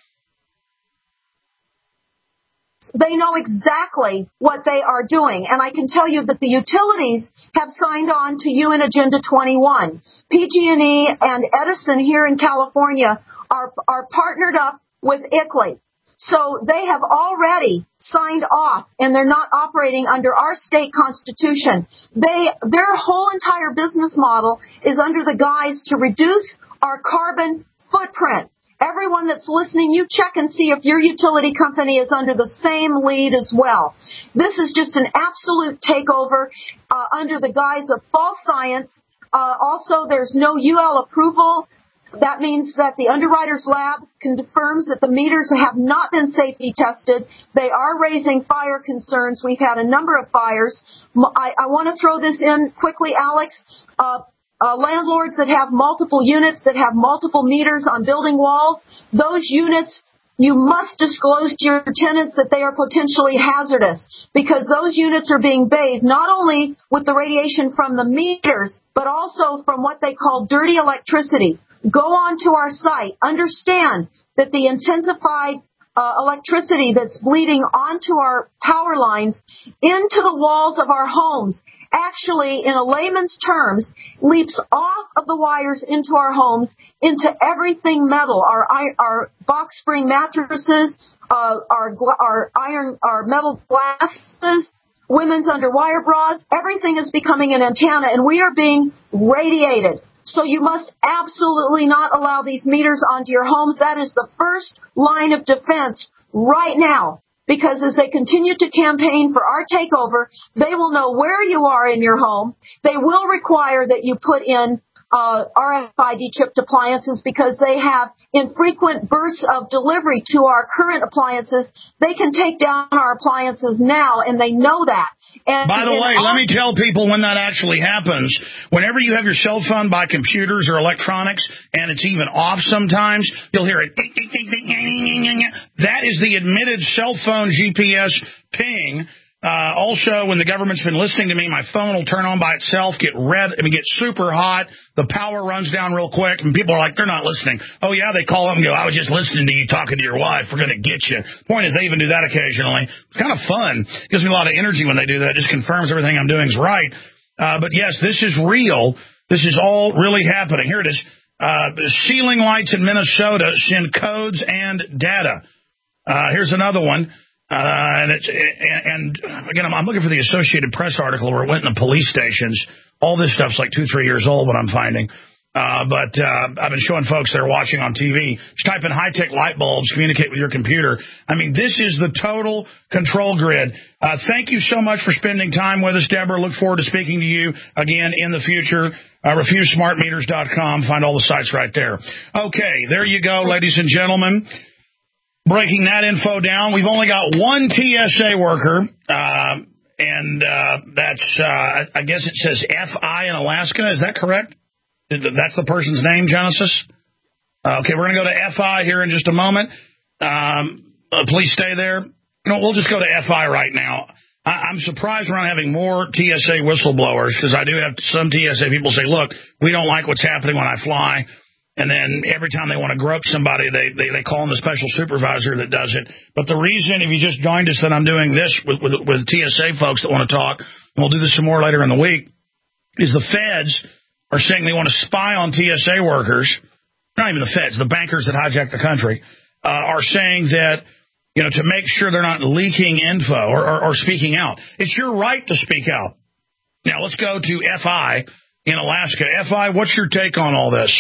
[SPEAKER 5] They know exactly what they are doing. And I can tell you that the utilities have signed on to U N Agenda twenty-one. P G and E and Edison here in California are, are partnered up with I C L E. So they have already signed off, and they're not operating under our state constitution. They, their whole entire business model is under the guise to reduce our carbon footprint. Everyone that's listening, you check and see if your utility company is under the same lead as well. This is just an absolute takeover uh, under the guise of false science. Uh, also, there's no U L approval. That means that the Underwriters Lab confirms that the meters have not been safety tested. They are raising fire concerns. We've had a number of fires. I, I want to throw this in quickly, Alex. Uh, Uh, landlords that have multiple units, that have multiple meters on building walls, those units, you must disclose to your tenants that they are potentially hazardous, because those units are being bathed not only with the radiation from the meters, but also from what they call dirty electricity. Go on to our site. Understand that the intensified uh, electricity that's bleeding onto our power lines into the walls of our homes actually, in a layman's terms, leaps off of the wires into our homes, into everything metal, our our box spring mattresses, uh, our our iron, our metal glasses, women's underwire bras. Everything is becoming an antenna, and we are being radiated. So you must absolutely not allow these meters onto your homes. That is the first line of defense right now. Because as they continue to campaign for our takeover, they will know where you are in your home. They will require that you put in uh, R F I D chipped appliances, because they have infrequent bursts of delivery to our current appliances. They can take down our appliances now, and they know that. And
[SPEAKER 2] by the way, let me tell people when that actually happens. Whenever you have your cell phone by computers or electronics, and it's even off sometimes, you'll hear it. That is the admitted cell phone G P S ping. Uh, also, when the government's been listening to me, my phone will turn on by itself, get red, I mean, get super hot. The power runs down real quick, and people are like, they're not listening. Oh, yeah, they call up and go, I was just listening to you talking to your wife. We're going to get you. Point is, they even do that occasionally. It's kind of fun. It gives me a lot of energy when they do that. It just confirms everything I'm doing is right. Uh, but, yes, this is real. This is all really happening. Here it is. Uh, ceiling lights in Minnesota send codes and data. Uh, here's another one. Uh, and, it's, and, and again, I'm, I'm looking for the Associated Press article where it went in the police stations. All this stuff's like two, three years old, what I'm finding. Uh, but uh, I've been showing folks that are watching on T V. Just type in high-tech light bulbs, communicate with your computer. I mean, this is the total control grid. Uh, thank you so much for spending time with us, Deborah. Look forward to speaking to you again in the future. Uh, refuse smart meters dot com. Find all the sites right there. Okay, there you go, ladies and gentlemen. Breaking that info down, we've only got one T S A worker, uh, and uh, that's, uh, I guess it says F I in Alaska. Is that correct? That's the person's name, Genesis? Uh, okay, we're going to go to F I here in just a moment. Um, uh, please stay there. You know, we'll just go to F I right now. I- I'm surprised we're not having more T S A whistleblowers, because I do have some T S A people say, look, we don't like what's happening when I fly. And then every time they want to grope somebody, they, they, they call in the special supervisor that does it. But the reason, if you just joined us, that I'm doing this with, with, with T S A folks that want to talk, and we'll do this some more later in the week, is the feds are saying they want to spy on T S A workers. Not even the feds, the bankers that hijack the country, uh, are saying that, you know, to make sure they're not leaking info or, or, or speaking out. It's your right to speak out. Now, let's go to F I in Alaska. F I, what's your take on all this?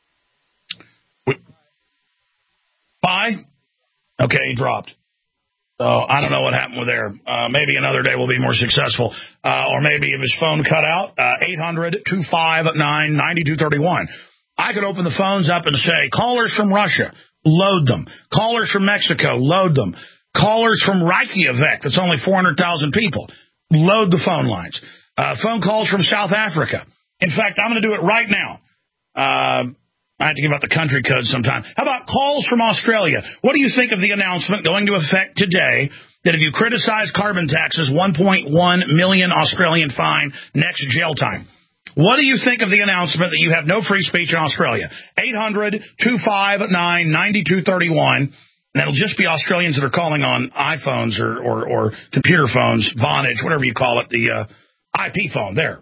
[SPEAKER 2] Fi? Okay, he dropped. So I don't know what happened with there. Uh, maybe another day we'll be more successful. Uh, or maybe if his phone cut out, uh, eight hundred, two five nine, nine two three one. I could open the phones up and say, callers from Russia, load them. Callers from Mexico, load them. Callers from Reykjavik, that's only four hundred thousand people, load the phone lines. Uh, phone calls from South Africa. In fact, I'm going to do it right now. Uh, I have to give out the country code sometime. How about calls from Australia? What do you think of the announcement going to effect today that if you criticize carbon taxes, one point one million Australian fine, next jail time? What do you think of the announcement that you have no free speech in Australia? eight hundred, two five nine, nine two three one. And that'll just be Australians that are calling on iPhones or, or, or computer phones, Vonage, whatever you call it, the uh, I P phone there.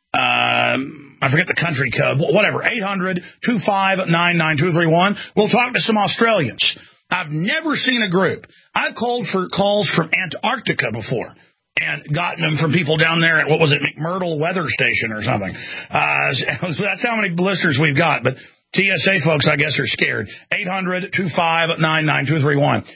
[SPEAKER 2] Um, I forget the country code, whatever, eight hundred, two five nine, nine two three one. We'll talk to some Australians. I've never seen a group. I've called for calls from Antarctica before and gotten them from people down there at, what was it, McMurdo Weather Station or something. Uh, so that's how many listeners we've got. But T S A folks, I guess, are scared. eight hundred, two five nine, nine two three one.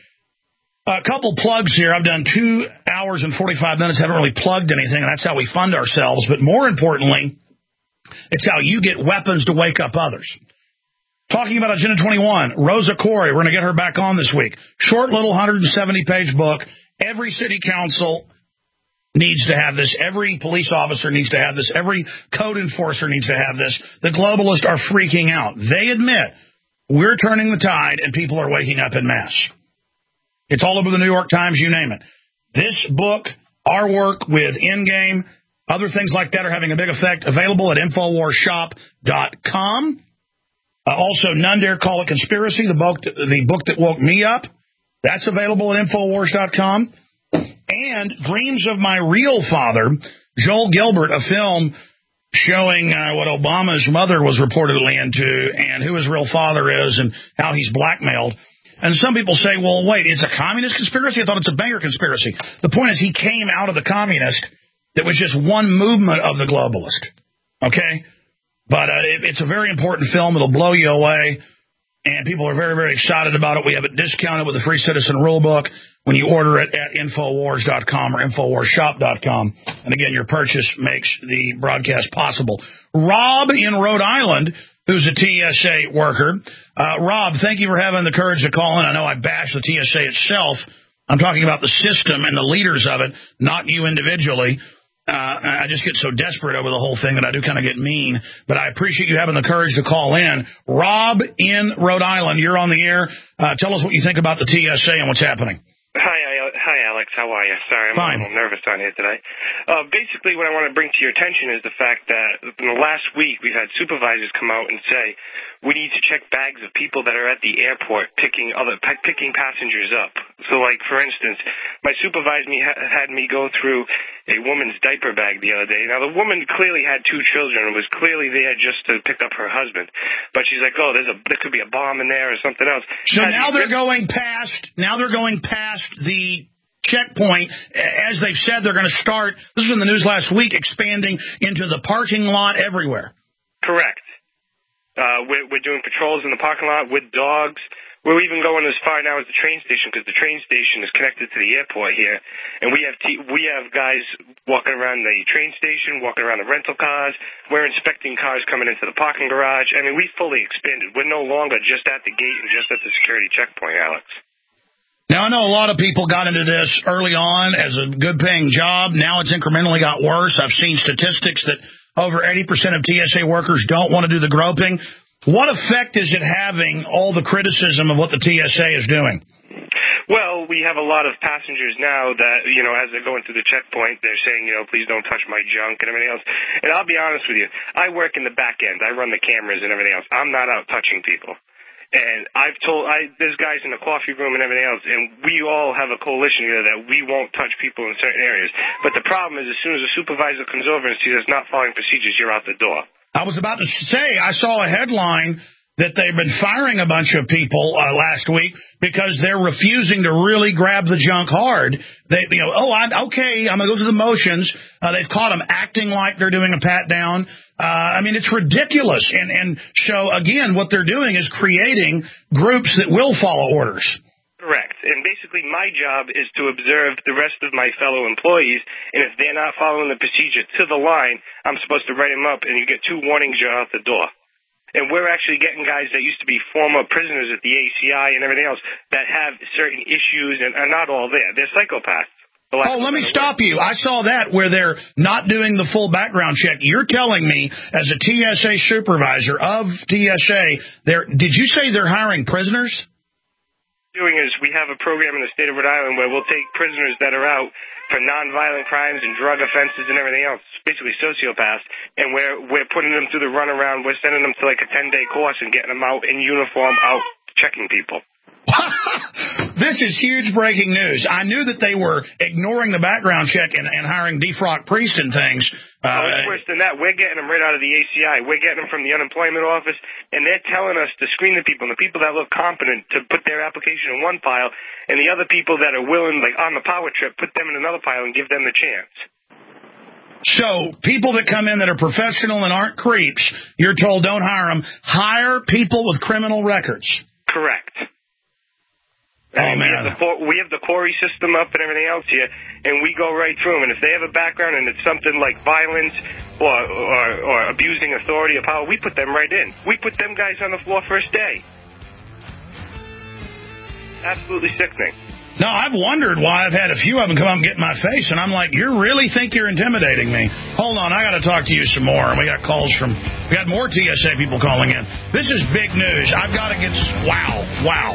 [SPEAKER 2] A couple plugs here. I've done two hours and forty-five minutes. Haven't really plugged anything, and that's how we fund ourselves. But more importantly, it's how you get weapons to wake up others. Talking about Agenda twenty-one, Rosa Corey. We're going to get her back on this week. Short little one hundred seventy page book. Every city council needs to have this. Every police officer needs to have this. Every code enforcer needs to have this. The globalists are freaking out. They admit we're turning the tide and people are waking up en masse. It's all over the New York Times, you name it. This book, our work with Endgame, other things like that are having a big effect. Available at Infowars Shop dot com. Uh, also, None Dare Call It Conspiracy, the book, the book that woke me up. That's available at Infowars dot com. And Dreams of My Real Father, Joel Gilbert, a film showing uh, what Obama's mother was reportedly into and who his real father is and how he's blackmailed. And some people say, well, wait, it's a communist conspiracy? I thought it's a Banger conspiracy. The point is he came out of the communist that was just one movement of the globalist. Okay? But uh, it, it's a very important film. It'll blow you away. And people are very, very excited about it. We have it discounted with the Free Citizen Rulebook when you order it at Infowars dot com or Infowars Shop dot com. And again, your purchase makes the broadcast possible. Rob in Rhode Island, who's a T S A worker. Uh, Rob, thank you for having the courage to call in. I know I bash the T S A itself. I'm talking about the system and the leaders of it, not you individually. Uh, I just get so desperate over the whole thing that I do kind of get mean. But I appreciate you having the courage to call in. Rob in Rhode Island, you're on the air. Uh, tell us what you think about the T S A and what's happening.
[SPEAKER 13] Hi, hi, Alex. How are you? Sorry, I'm
[SPEAKER 2] Fine.
[SPEAKER 13] a little nervous on here today. Uh, basically, what I want to bring to your attention is the fact that in the last week we've had supervisors come out and say we need to check bags of people that are at the airport picking other picking passengers up. So, like for instance, my supervisor me had me go through a woman's diaper bag the other day. Now, the woman clearly had two children and was clearly there just to pick up her husband. But she's like, oh, there's a there could be a bomb in there or something else.
[SPEAKER 2] So Has now they're going past. Now they're going past the checkpoint. As they've said, they're going to start. This was in the news last week, expanding into the parking lot everywhere.
[SPEAKER 13] Correct. Uh, we're, we're doing patrols in the parking lot with dogs. We're even going as far now as the train station because the train station is connected to the airport here, and we have t- we have guys walking around the train station, walking around the rental cars. We're inspecting cars coming into the parking garage. I mean, we fully expanded. We're no longer just at the gate and just at the security checkpoint, Alex.
[SPEAKER 2] Now, I know a lot of people got into this early on as a good-paying job. Now it's incrementally got worse. I've seen statistics that over eighty percent of T S A workers don't want to do the groping. What effect is it having, all the criticism of what the T S A is doing?
[SPEAKER 13] Well, we have a lot of passengers now that, you know, as they're going through the checkpoint, they're saying, you know, please don't touch my junk and everything else. And I'll be honest with you, I work in the back end. I run the cameras and everything else. I'm not out touching people. And I've told, I, there's guys in the coffee room and everything else, and we all have a coalition here that we won't touch people in certain areas. But the problem is, as soon as a supervisor comes over and sees us not following procedures, you're out the door. I
[SPEAKER 2] was about to say, I saw a headline that they've been firing a bunch of people uh, last week because they're refusing to really grab the junk hard. They, you know, oh, I'm okay, I'm going to go through the motions. Uh, they've caught them acting like they're doing a pat down. Uh, I mean, it's ridiculous. And, and so, again, what they're doing is creating groups that will follow orders.
[SPEAKER 13] Correct. And basically my job is to observe the rest of my fellow employees, and if they're not following the procedure to the line, I'm supposed to write them up, and you get two warnings, you're out the door. And we're actually getting guys that used to be former prisoners at the A C I and everything else that have certain issues and are not all there. They're psychopaths.
[SPEAKER 2] Oh, let me stop you. I saw that where they're not doing the full background check. You're telling me, as a T S A supervisor of T S A, they're, did you say they're hiring prisoners?
[SPEAKER 13] Doing is we have a program in the state of Rhode Island where we'll take prisoners that are out for nonviolent crimes and drug offenses and everything else, basically sociopaths, and we're we're putting them through the runaround. We're sending them to like a ten-day course and getting them out in uniform, out checking people.
[SPEAKER 2] This is huge breaking news. I knew that they were ignoring the background check and, and hiring defrock priests and things. Uh,
[SPEAKER 13] oh, it's worse than that. We're getting them right out of the A C I. We're getting them from the unemployment office, and they're telling us to screen the people, and the people that look competent to put their application in one pile, and the other people that are willing, like on the power trip, put them in another pile and give them the chance.
[SPEAKER 2] So people that come in that are professional and aren't creeps, you're told don't hire them. Hire people with criminal records.
[SPEAKER 13] Correct.
[SPEAKER 2] Oh,
[SPEAKER 13] and
[SPEAKER 2] man.
[SPEAKER 13] We have, the, we have the Corey system up and everything else here, and we go right through them. And if they have a background and it's something like violence or, or, or abusing authority or power, we put them right in. We put them guys on the floor first day. Absolutely sickening.
[SPEAKER 2] No, I've wondered why I've had a few of them come up and get in my face, and I'm like, you really think you're intimidating me? Hold on, I got to talk to you some more. We got calls from, we got more T S A people calling in. This is big news. I've got to get, wow, wow.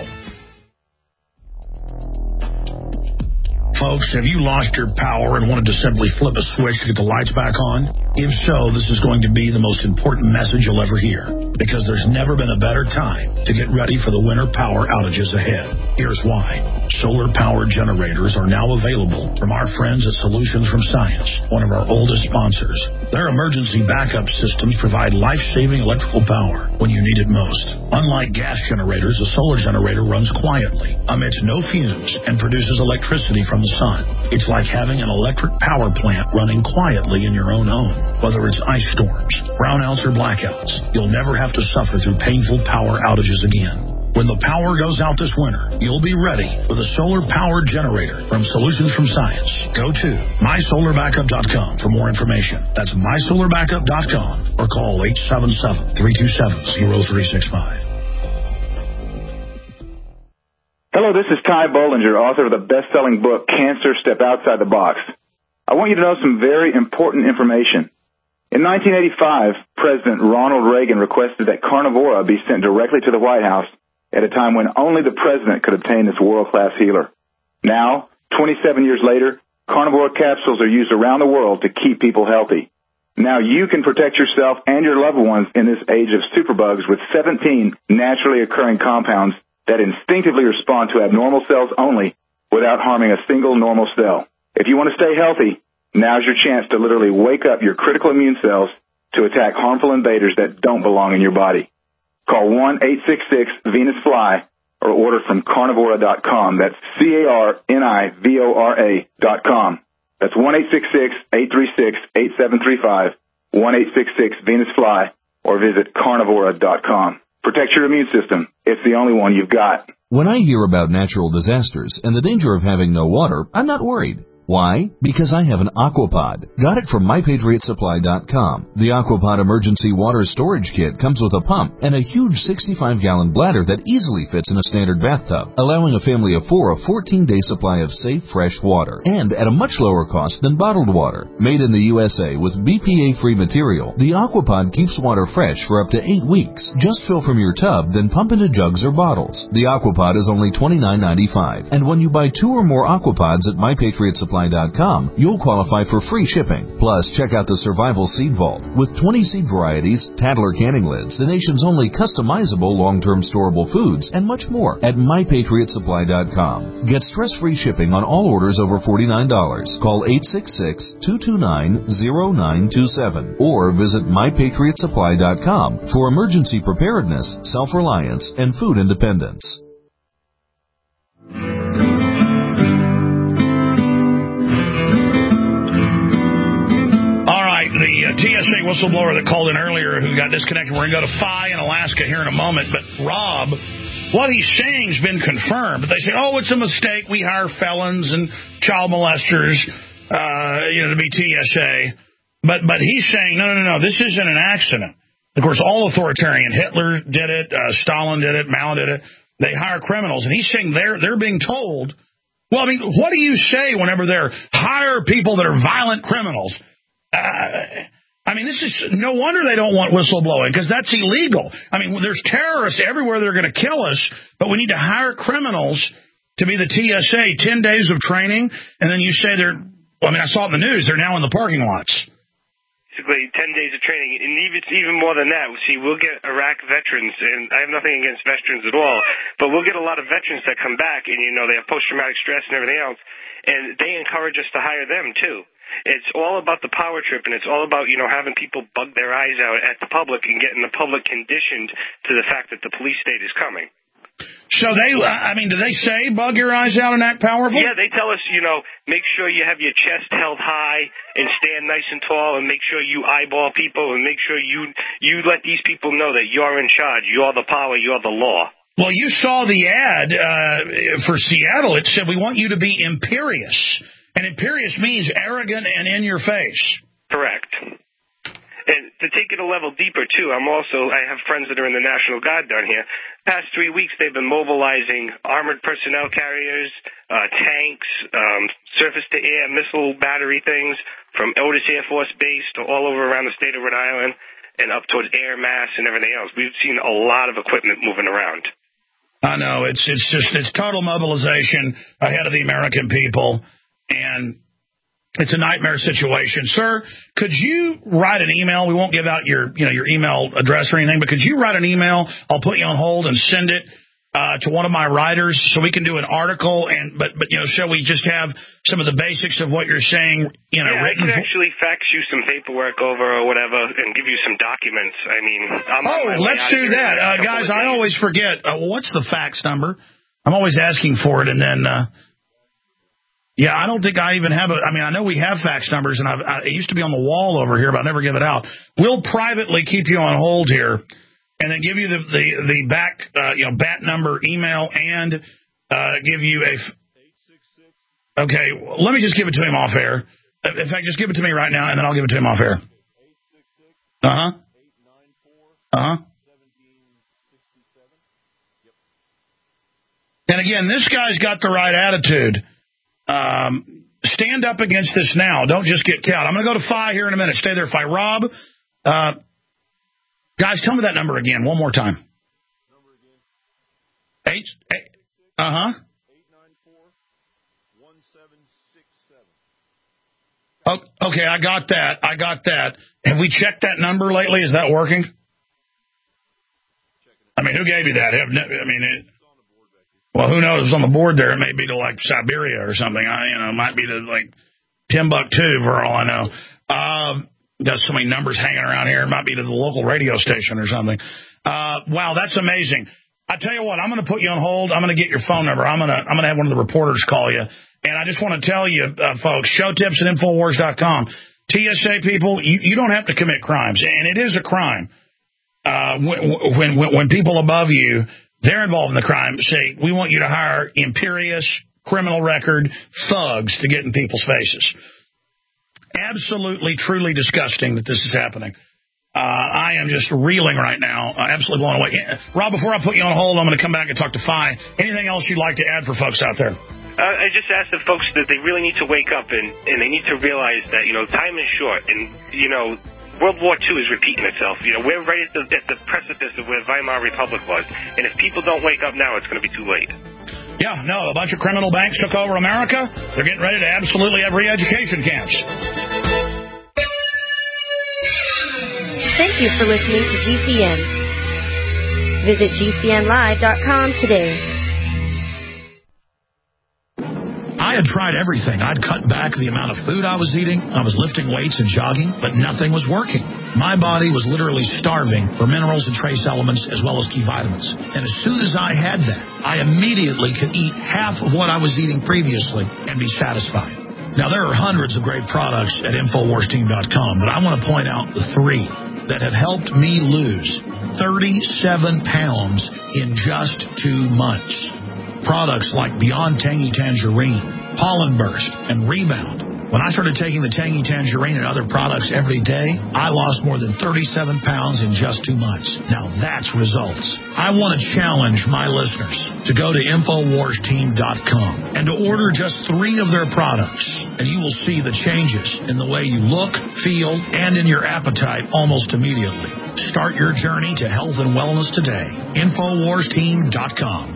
[SPEAKER 6] Folks, have you lost your power and wanted to simply flip a switch to get the lights back on? If so, this is going to be the most important message you'll ever hear, because there's never been a better time to get ready for the winter power outages ahead. Here's why. Solar-powered generators are now available from our friends at Solutions from Science, one of our oldest sponsors. Their emergency backup systems provide life-saving electrical power when you need it most. Unlike gas generators, a solar generator runs quietly, emits no fumes, and produces electricity from the sun. It's like having an electric power plant running quietly in your own home. Whether it's ice storms, brownouts, or blackouts, you'll never have to suffer through painful power outages again. When the power goes out this winter, you'll be ready with a solar-powered generator from Solutions from Science. Go to my solar backup dot com for more information. That's my solar backup dot com or call eight seven seven, three two seven, zero three six five.
[SPEAKER 14] Hello, this is Ty Bollinger, author of the best-selling book, Cancer, Step Outside the Box. I want you to know some very important information. In nineteen eighty-five, President Ronald Reagan requested that Carnivora be sent directly to the White House at a time when only the president could obtain this world-class healer. Now, twenty-seven years later, Carnivora capsules are used around the world to keep people healthy. Now you can protect yourself and your loved ones in this age of superbugs with seventeen naturally occurring compounds that instinctively respond to abnormal cells only without harming a single normal cell. If you want to stay healthy, now's your chance to literally wake up your critical immune cells to attack harmful invaders that don't belong in your body. Call one eight six six Venus Fly or order from carnivora dot com. That's C A R N I V O R A dot com. That's one eight six six, eight three six, eight seven three five, one eight six six Venus Fly, or visit carnivora dot com. Protect your immune system. It's the only one you've got.
[SPEAKER 15] When I hear about natural disasters and the danger of having no water, I'm not worried. Why? Because I have an Aquapod. Got it from my patriot supply dot com. The Aquapod emergency water storage kit comes with a pump and a huge sixty-five gallon bladder that easily fits in a standard bathtub, allowing a family of four a fourteen day supply of safe, fresh water, and at a much lower cost than bottled water. Made in the U S A with B P A-free material, the Aquapod keeps water fresh for up to eight weeks. Just fill from your tub, then pump into jugs or bottles. The Aquapod is only twenty-nine ninety-five, and when you buy two or more Aquapods at my patriot supply dot com, you'll qualify for free shipping. Plus, check out the Survival Seed Vault with twenty seed varieties, Tadler canning lids, the nation's only customizable long-term storable foods, and much more at my patriot supply dot com. Get stress-free shipping on all orders over forty-nine dollars. Call eight six six, two two nine, zero nine two seven or visit my patriot supply dot com for emergency preparedness, self-reliance, and food independence.
[SPEAKER 2] The uh, T S A whistleblower that called in earlier who got disconnected, we're going to go to Phi in Alaska here in a moment. But Rob what he's saying's been confirmed. But they say, oh, it's a mistake. We hire felons and child molesters, uh, you know, to be T S A. But but he's saying, no, no, no, this isn't an accident. Of course, all authoritarian. Hitler did it. Uh, Stalin did it. Mao did it. They hire criminals. And he's saying they're they're being told, well, I mean, what do you say whenever they're hire people that are violent criminals? Uh, I mean, this is no wonder they don't want whistleblowing, because that's illegal. I mean, there's terrorists everywhere that are going to kill us, but we need to hire criminals to be the T S A, ten days of training, and then you say they're, well, I mean, I saw it in the news, they're now in the parking lots.
[SPEAKER 13] Basically, ten days of training, and even, it's even more than that. See, we'll get Iraq veterans, and I have nothing against veterans at all, but we'll get a lot of veterans that come back, and, you know, they have post-traumatic stress and everything else, and they encourage us to hire them, too. It's all about the power trip, and it's all about, you know, having people bug their eyes out at the public and getting the public conditioned to the fact that the police state is coming.
[SPEAKER 2] So they, I mean, do they say bug your eyes out and act powerful?
[SPEAKER 13] Yeah, they tell us, you know, make sure you have your chest held high and stand nice and tall, and make sure you eyeball people, and make sure you you let these people know that you're in charge, you're the power, you're the law.
[SPEAKER 2] Well, you saw the ad uh, for Seattle. It said we want you to be imperious. And imperious means arrogant and in your face.
[SPEAKER 13] Correct. And to take it a level deeper, too, I'm also, I have friends that are in the National Guard down here. Past three weeks, they've been mobilizing armored personnel carriers, uh, tanks, um, surface-to-air missile battery things from Otis Air Force Base to all over around the state of Rhode Island and up towards Air Mass and everything else. We've seen a lot of equipment moving around.
[SPEAKER 2] I know. It's, it's just, it's total mobilization ahead of the American people. And it's a nightmare situation. Sir, could you write an email? We won't give out your, you know, your email address or anything, but could you write an email? I'll put you on hold and send it uh, to one of my writers so we can do an article. And but, but you know, shall we just have some of the basics of what you're saying, you know,
[SPEAKER 13] yeah,
[SPEAKER 2] written?
[SPEAKER 13] I can actually fax you some paperwork over or whatever and give you some documents. I mean, I'm
[SPEAKER 2] oh, let's do that. Uh, guys, I always forget. Uh, what's the fax number? I'm always asking for it, and then... Uh, Yeah, I don't think I even have a, I mean, I know we have fax numbers, and I've, I, it used to be on the wall over here, but I never give it out. We'll privately keep you on hold here and then give you the, the, the back, uh, you know, bat number, email, and uh, give you a, okay, let me just give it to him off air. In fact, just give it to me right now, and then I'll give it to him off air. Uh-huh. Uh-huh. And again, this guy's got the right attitude. Um, stand up against this now. Don't just get cowed. I'm going to go to Fi here in a minute. Stay there, Fi. Rob, uh, guys, tell me that number again. One more time. Number again. Eight. eight uh-huh. eight nine four, one seven six seven. Oh, okay, I got that. I got that. Have we checked that number lately? Is that working? I mean, who gave you that? I mean, it... Well, who knows? On the board there, it may be to, like, Siberia or something. I, you know, it might be to, like, Timbuktu, for all I know. Uh, got so many numbers hanging around here. It might be to the local radio station or something. Uh, wow, that's amazing. I tell you what, I'm going to put you on hold. I'm going to get your phone number. I'm going to I'm going to have one of the reporters call you. And I just want to tell you, uh, folks, show tips at Infowars dot com. T S A people, you, you don't have to commit crimes. And it is a crime. Uh, when, when, when people above you, they're involved in the crime, say, we want you to hire imperious, criminal record thugs to get in people's faces. Absolutely, truly disgusting that this is happening. Uh, I am just reeling right now, uh, absolutely blown away. Rob, before I put you on hold, I'm going to come back and talk to Fi. Anything else you'd like to add for folks out there?
[SPEAKER 13] Uh, I just asked the folks that they really need to wake up and, and they need to realize that, you know, time is short and, you know, World War Two is repeating itself. You know, we're right at the, at the precipice of where Weimar Republic was. And if people don't wake up now, it's going to be too late.
[SPEAKER 2] Yeah, no, a bunch of criminal banks took over America. They're getting ready to absolutely have re-education camps.
[SPEAKER 16] Thank you for listening to G C N. Visit G C N live dot com today.
[SPEAKER 6] I had tried everything. I'd cut back the amount of food I was eating. I was lifting weights and jogging, but nothing was working. My body was literally starving for minerals and trace elements as well as key vitamins. And as soon as I had that, I immediately could eat half of what I was eating previously and be satisfied. Now, there are hundreds of great products at Infowars team dot com, but I want to point out the three that have helped me lose thirty-seven pounds in just two months. Products like Beyond Tangy Tangerine, Pollen Burst, and Rebound. When I started taking the Tangy Tangerine and other products every day, I lost more than thirty-seven pounds in just two months. Now that's results. I want to challenge my listeners to go to Infowars Team dot com and to order just three of their products, and you will see the changes in the way you look, feel, and in your appetite almost immediately. Start your journey to health and wellness today. Infowars Team dot com.